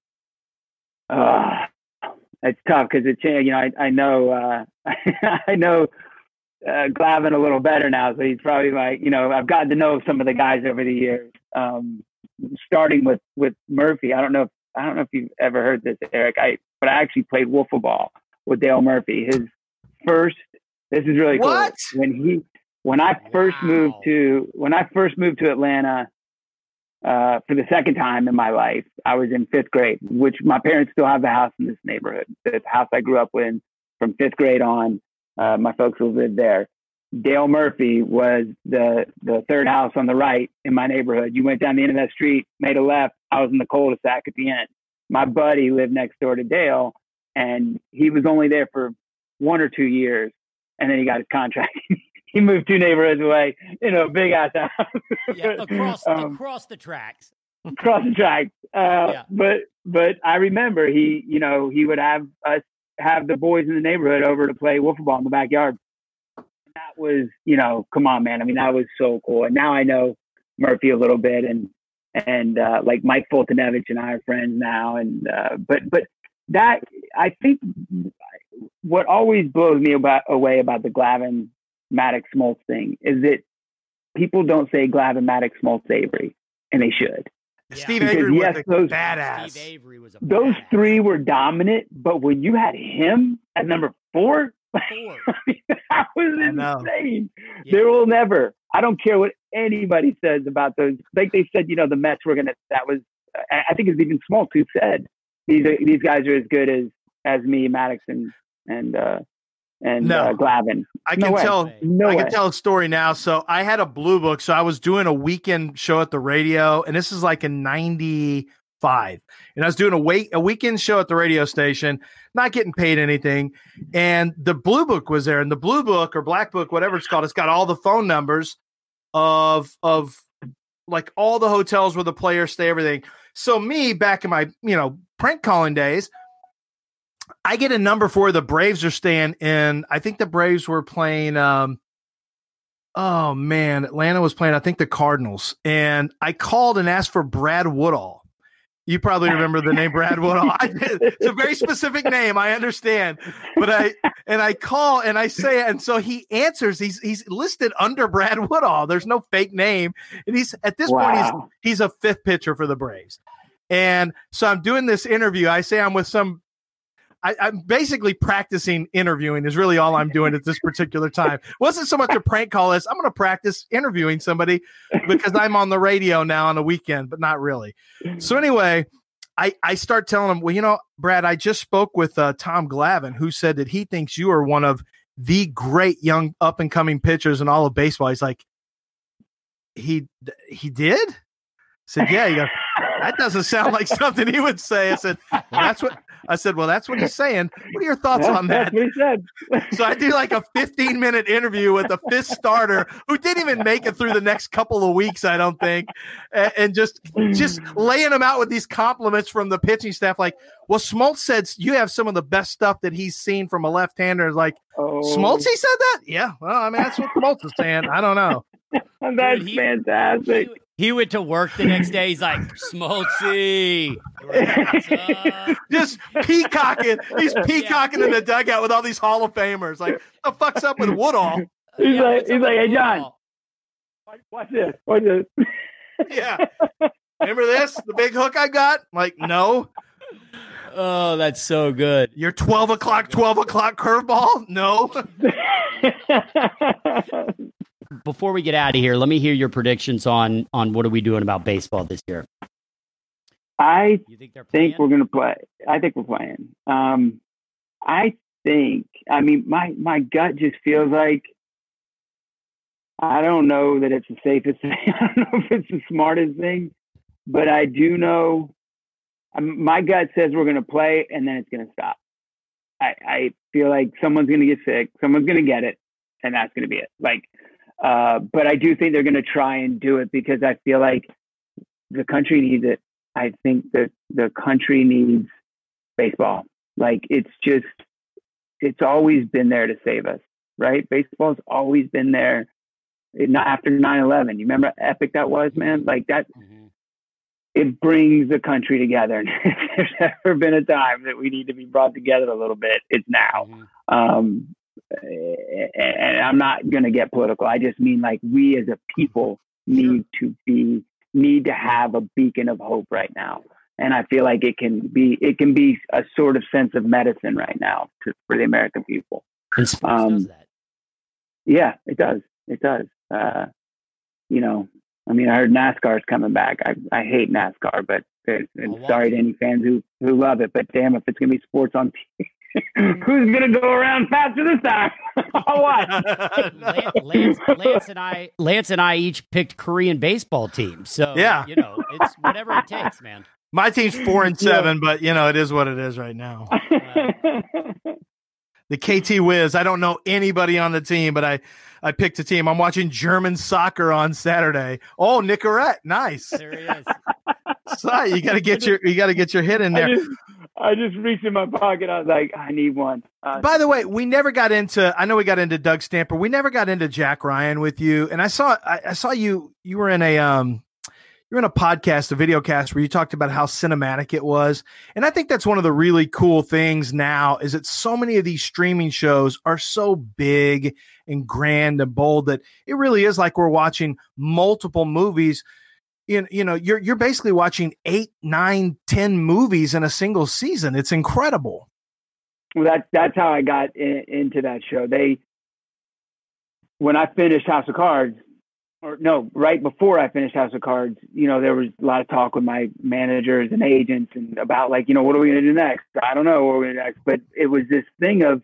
Uh, it's tough because it's, you know, I, I know, uh, I know uh, Glavine a little better now, so he's probably like, you know, I've gotten to know some of the guys over the years. Um, starting with with Murphy, I don't know, if, I don't know if you've ever heard this, Eric. I but I actually played wiffle ball with Dale Murphy. His first, this is really what? cool. When he. When I first wow. moved to when I first moved to Atlanta uh, for the second time in my life, I was in fifth grade, which my parents still have the house in this neighborhood. The house I grew up in from fifth grade on, uh, my folks will live there. Dale Murphy was the the third house on the right in my neighborhood. You went down the end of that street, made a left. I was in the cul-de-sac at the end. My buddy lived next door to Dale, and he was only there for one or two years, and then he got his contract. He moved two neighborhoods away, you know, big ass house. yeah, across um, across the tracks. Across the tracks. Uh, yeah. But but I remember he, you know, he would have us have the boys in the neighborhood over to play wiffle ball in the backyard. That was, you know, come on, man. I mean, that was so cool. And now I know Murphy a little bit, and and uh, like Mike Fultonevich and I are friends now. And uh, but but that I think what always blows me about away about the Glavine Maddox Smoltz thing is that people don't say Glavine Maddox Smoltz Avery, and they should. Yeah. Steve Avery was yes, a those, badass. Steve Avery was a those badass. three were dominant, but when you had him at number four, Four. That was I know. insane. Yeah. There will never. I don't care what anybody says about those. Like they said, you know, the Mets were gonna. That was. I I think it's even Smoltz who said these are, these guys are as good as as me, Maddox, and and uh, and No. uh, Glavine. I No can way. tell. No I way. can tell a story now. So I had a blue book. So I was doing a weekend show at the radio, and this is like in ninety-five. And I was doing a week a weekend show at the radio station, not getting paid anything. And the blue book was there, and the blue book or black book, whatever it's called, it's got all the phone numbers of of like all the hotels where the players stay, everything. So me back in my you know prank calling days, I get a number for where the Braves are staying in. I think the Braves were playing. Um, oh man, Atlanta was playing. I think the Cardinals, and I called and asked for Brad Woodall. You probably remember the name Brad Woodall. I, it's a very specific name. I understand, but I and I call and I say, and so he answers. He's he's listed under Brad Woodall. There's no fake name, and he's at this Wow. point he's he's a fifth pitcher for the Braves. And so I'm doing this interview. I say I'm with some. I, I'm basically practicing interviewing is really all I'm doing at this particular time. It wasn't so much a prank call as I'm going to practice interviewing somebody because I'm on the radio now on the weekend, but not really. So anyway, I, I start telling him, well, you know, Brad, I just spoke with uh, Tom Glavine, who said that he thinks you are one of the great young up and coming pitchers in all of baseball. He's like, he, he did? I said, yeah. He goes, that doesn't sound like something he would say. I said, well, that's what I said. Well, that's what he's saying. What are your thoughts That's, on that? that's what he said. So I do like a fifteen minute interview with a fifth starter who didn't even make it through the next couple of weeks, I don't think, and, and just just laying him out with these compliments from the pitching staff. Like, well, Smoltz said you have some of the best stuff that he's seen from a left-hander. Like, Oh, Smoltz, he said that? Yeah. Well, I mean, that's what Smoltz is saying. I don't know. that's Dude, he- fantastic. He, he went to work the next day. He's like, Smoltzy. What's up? Just peacocking. He's peacocking in the dugout with all these Hall of Famers. Like, what the fuck's up with Woodall? He's Yeah, like, what's he's up like, with hey, John, Woodall? watch this. Watch this. Yeah. Remember this? The big hook I got? Like, no. Oh, that's so good. Your twelve o'clock, twelve o'clock curveball? No. Before we get out of here, let me hear your predictions on on what are we doing about baseball this year. I You think they're playing? think we're going to play. I think we're playing. Um, I think, I mean, my, my gut just feels like, I don't know that it's the safest thing. I don't know if it's the smartest thing, but I do know, um, my gut says we're going to play and then it's going to stop. I, I feel like someone's going to get sick, someone's going to get it, and that's going to be it. Like, uh, but I do think they're going to try and do it because I feel like the country needs it. I think that the country needs baseball. Like, it's just, it's always been there to save us, right? Baseball's always been there. It, not after nine eleven. You remember how epic that was, man? Like that, Mhm. it brings the country together. And if there's ever been a time that we need to be brought together a little bit, it's now. Mhm. Um, and I'm not going to get political. I just mean like we as a people need to be, need to have a beacon of hope right now. And I feel like it can be, it can be a sort of sense of medicine right now to, for the American people. And sports Um, does that. Yeah, it does. It does. Uh, you know, I mean, I heard NASCAR's coming back. I, I hate NASCAR, but and watch sorry it. to any fans who, who love it, but damn, if it's going to be sports on T V, who's going to go around faster this time? I'll watch. Lance, Lance, Lance and I, Lance and I each picked Korean baseball teams. So Yeah. you know, it's whatever it takes, man. My team's four and seven, but you know, it is what it is right now. The K T Wiz. I don't know anybody on the team, but I, I picked a team. I'm watching German soccer on Saturday. Oh, Nicorette. Nice. There he is. So you gotta get your you gotta get your hit in I there. just, I just reached in my pocket. I was like, I need one. Uh, By the way, we never got into I know we got into Doug Stamper. We never got into Jack Ryan with you. And I saw I, I saw you you were in a um you're in a podcast, a video cast where you talked about how cinematic it was. And I think that's one of the really cool things now is that so many of these streaming shows are so big and grand and bold that it really is like we're watching multiple movies. You, you know, you're you're basically watching eight, nine, ten movies in a single season. It's incredible. Well, that's that's how I got in, into that show. They, when I finished House of Cards, or no, right before I finished House of Cards, you know, there was a lot of talk with my managers and agents and about like, you know, what are we going to do next? I don't know what we're going to do next. But it was this thing of,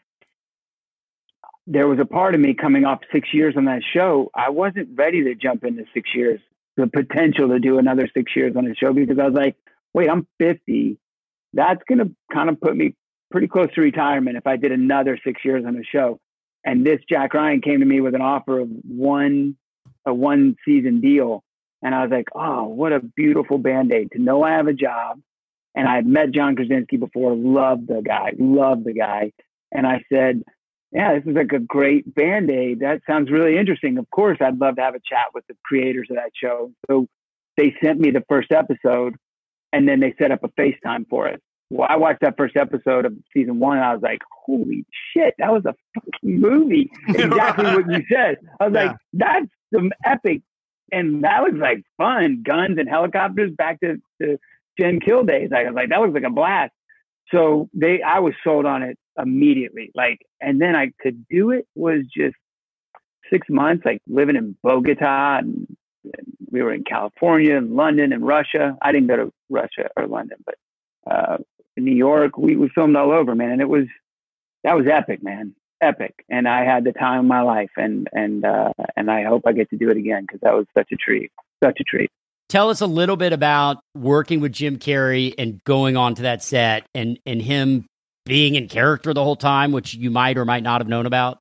there was a part of me coming off six years on that show. I wasn't ready to jump into six years, the potential to do another six years on the show, because I was like, wait, I'm fifty. That's going to kind of put me pretty close to retirement if I did another six years on the show. And this Jack Ryan came to me with an offer of one, a one season deal. And I was like, oh, what a beautiful Band-Aid to know I have a job. And I had met John Krasinski before, loved the guy, loved the guy. And I said, yeah, this is like a great Band-Aid. That sounds really interesting. Of course, I'd love to have a chat with the creators of that show. So they sent me the first episode, and then they set up a FaceTime for it. Well, I watched that first episode of season one, and I was like, holy shit, that was a fucking movie. Exactly what you said. I was yeah. like, that's some epic. And that looks like fun. Guns and helicopters back to, to Jen Kill days. I was like, that looks like a blast. So they, I was sold on it immediately. Like, and then I could do it was just six months, like living in Bogota, and, and we were in California and London and Russia. I didn't go to Russia or London, but uh, in New York, we, we filmed all over, man. And it was, that was epic, man. Epic. And I had the time of my life, and, and, uh, and I hope I get to do it again, because that was such a treat, such a treat. Tell us a little bit about working with Jim Carrey and going onto that set, and, and him being in character the whole time, which you might or might not have known about.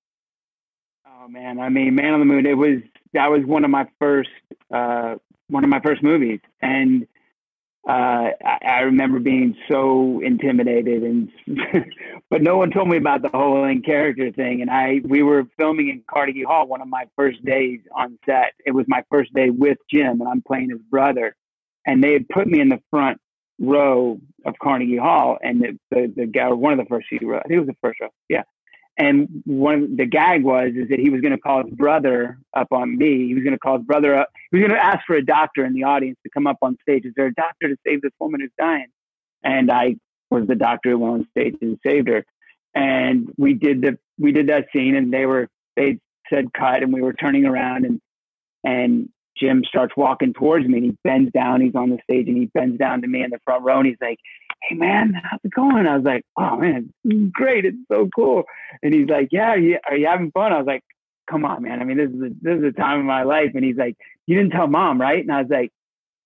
Oh man. I mean, Man on the Moon, it was, that was one of my first, uh, one of my first movies. And, uh, I, I remember being so intimidated, and, but no one told me about the whole in character thing. And I, we were filming in Carnegie Hall, one of my first days on set. It was my first day with Jim, and I'm playing his brother, and they had put me in the front row of Carnegie Hall, and the, the, the guy, one of the first few rows, I think it was the first row. Yeah. And one, the gag was, is that he was going to call his brother up on me. He was going to call his brother up. He was going to ask for a doctor in the audience to come up on stage. Is there a doctor to save this woman who's dying? And I was the doctor who went on stage and saved her. And we did the, we did that scene, and they were, they said cut, and we were turning around, and, and Jim starts walking towards me, and he bends down. He's on the stage, and he bends down to me in the front row, and he's like, hey man, how's it going? I was like, oh man, it's great. It's so cool. And he's like, yeah, are you, are you having fun? I was like, come on, man. I mean, this is, a, this is the time of my life. And he's like, you didn't tell mom, right? And I was like,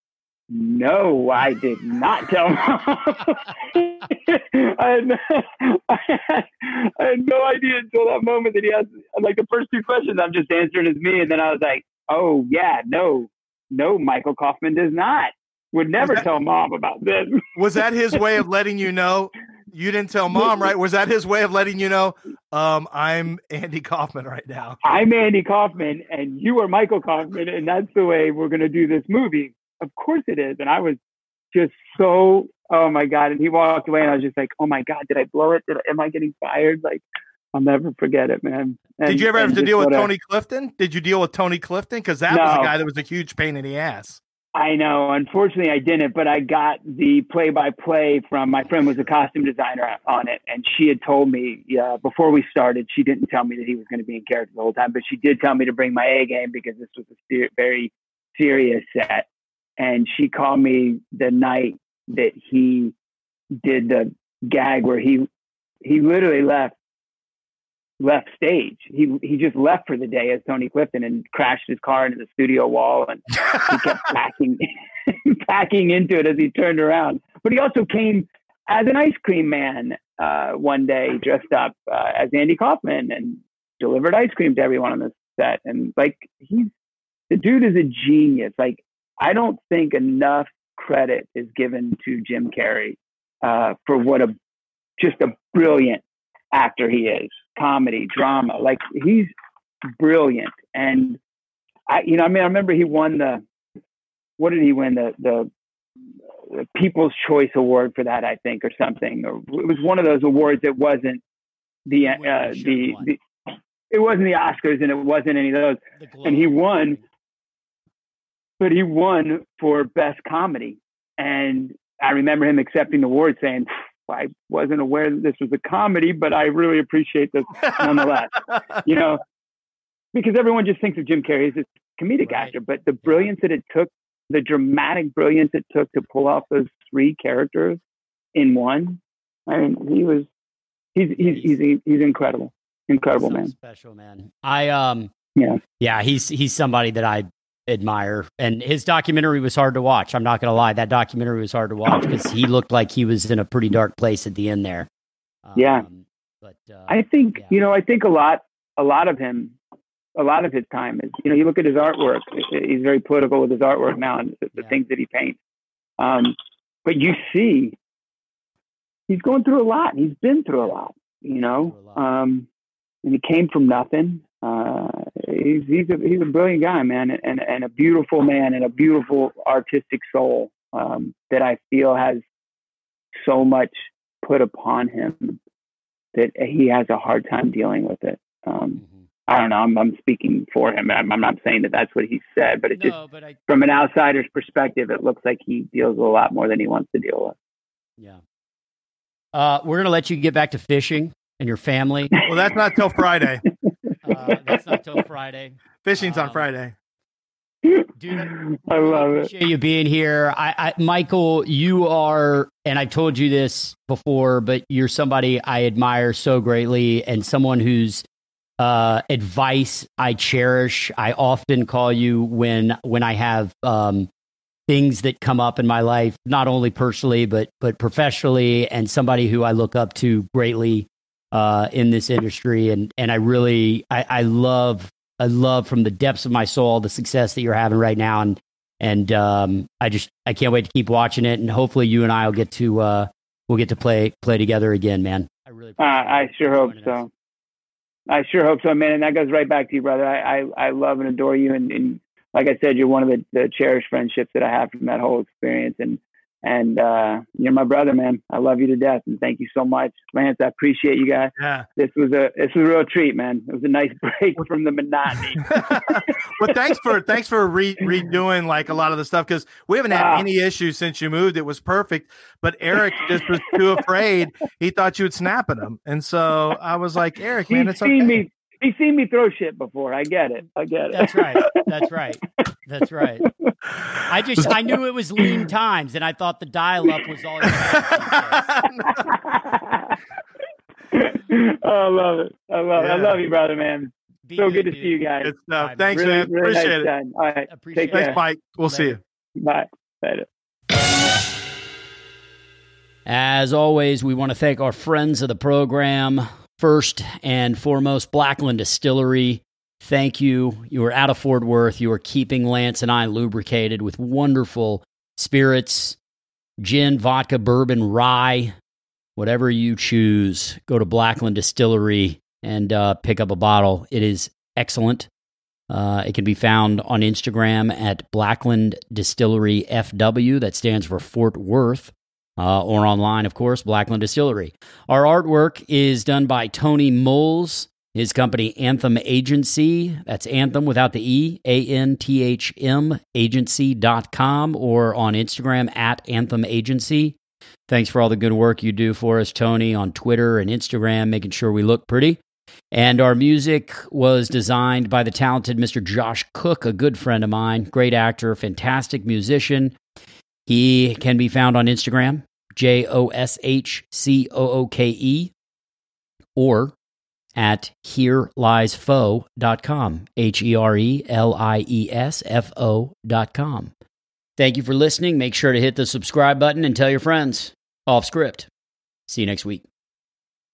no, I did not tell mom. I, had no, I, had, I had no idea until that moment that he has, like, the first two questions I'm just answering is me. And then I was like, oh yeah, no, no, Michael Kaufman does not. Would never that, tell mom about this. Was that his way of letting you know you didn't tell mom, right? Was that his way of letting you know, um, I'm Andy Kaufman right now? I'm Andy Kaufman, and you are Michael Kaufman, and that's the way we're going to do this movie. Of course it is. And I was just so, oh my God. And he walked away, and I was just like, oh my God, did I blow it? Did I, am I getting fired? Like, I'll never forget it, man. And, did you ever have to deal with Tony I, Clifton? Did you deal with Tony Clifton? Because that no. was a guy that was a huge pain in the ass. I know. Unfortunately, I didn't, but I got the play-by-play from my friend, was a costume designer on it, and she had told me yeah, before we started. She didn't tell me that he was going to be in character the whole time, but she did tell me to bring my A game, because this was a ser- very serious set. And she called me the night that he did the gag where he he literally left left stage. He he just left for the day as Tony Clifton, and crashed his car into the studio wall, and he kept packing packing into it as he turned around. But he also came as an ice cream man uh, one day, dressed up uh, as Andy Kaufman, and delivered ice cream to everyone on the set. And like, he's the dude is a genius. Like, I don't think enough credit is given to Jim Carrey uh, for what a just a brilliant actor he is. Comedy, drama, like, he's brilliant. And I, you know, I mean, I remember he won the, what did he win? The, the, the People's Choice Award for that, I think, or something. Or it was one of those awards that wasn't the, uh, the, the, it wasn't the Oscars, and it wasn't any of those. And he won, but he won for best comedy. And I remember him accepting the award saying, I wasn't aware that this was a comedy, but I really appreciate this nonetheless. You know, because everyone just thinks of Jim Carrey as this comedic Right. actor, but the brilliance that it took, the dramatic brilliance it took to pull off those three characters in one. I mean, he was, he's, he's, he's, he's incredible, incredible, So man. special, man. I, um, Yeah. yeah, he's, he's somebody that I admire. And his documentary was hard to watch. I'm not going to lie. That documentary was hard to watch because he looked like he was in a pretty dark place at the end there. Um, Yeah. But, uh, I think, yeah. you know, I think a lot, a lot of him, a lot of his time is, you know, you look at his artwork, he's very political with his artwork now and the, the Yeah. things that he paints. Um, but you see, he's going through a lot. He's been through a lot, you know, Through a lot. um, and he came from nothing. Uh, he's, he's a, he's a brilliant guy, man, and, and a beautiful man and a beautiful artistic soul, um, that I feel has so much put upon him that he has a hard time dealing with it. Um, Mhm. I don't know. I'm, I'm speaking for him. I'm, I'm not saying that that's what he said, but it just, No, but I, from an outsider's perspective, it looks like he deals with a lot more than he wants to deal with. yeah. Uh, we're going to let you get back to fishing and your family. Well, that's not till Friday. Uh, that's not till Friday. Fishing's on Um, Friday. Dude, I love it. appreciate you being here. I, I, Michael, you are, and I've told you this before, but you're somebody I admire so greatly and someone whose uh, advice I cherish. I often call you when when I have um, things that come up in my life, not only personally but but professionally, and somebody who I look up to greatly uh, in this industry. And and I really I, I love. I love from the depths of my soul the success that you're having right now, and and um, I just I can't wait to keep watching it, and hopefully you and I will get to uh, we'll get to play play together again, man. I really Uh, I sure hope joining us. so. I sure hope so, man. And that goes right back to you, brother. I, I, I love and adore you. And, and like I said, you're one of the, the cherished friendships that I have from that whole experience. And, and uh, you're my brother, man. I love you to death. And thank you so much, Lance. I appreciate you guys. Yeah. This was a, this was a real treat, man. It was a nice break from the monotony. Well, thanks for thanks for re- redoing like a lot of the stuff because we haven't had Wow. any issues since you moved. It was perfect, but Eric just was too afraid. He thought you would snap at him, and so I was like, Eric, man, He's it's okay. seen me. He's seen me throw shit before. I get it. I get it. That's right. That's right. That's right. I just I knew it was lean times, and I thought the dial up was all. You had. Oh, I love it. I love it. I Yeah. love you, brother, man. Be So good to dude. see you guys. Good stuff. Bye, Thanks, Really, man. really Appreciate nice it. done. All right. Appreciate Take it. care. Thanks, Mike. We'll see Later. you. Bye. Later. As always, we want to thank our friends of the program. First and foremost, Blackland Distillery. Thank you. You are out of Fort Worth. You are keeping Lance and I lubricated with wonderful spirits, gin, vodka, bourbon, rye, whatever you choose. Go to Blackland Distillery and uh, pick up a bottle. It is excellent. Uh, it can be found on Instagram at Blackland Distillery F W. That stands for Fort Worth. Uh, or online, of course, Blackland Distillery. Our artwork is done by Tony Moles, his company Anthem Agency. That's Anthem without the E, A N T H M, agency dot com, or on Instagram at Anthem Agency. Thanks for all the good work you do for us, Tony, on Twitter and Instagram, making sure we look pretty. And our music was designed by the talented Mister Josh Cook, a good friend of mine, great actor, fantastic musician. He can be found on Instagram, J O S H C O O K E, or at here lies foe dot com, H E R E L I E S F O dot com. Thank you for listening. Make sure to hit the subscribe button and tell your friends. Off script. See you next week.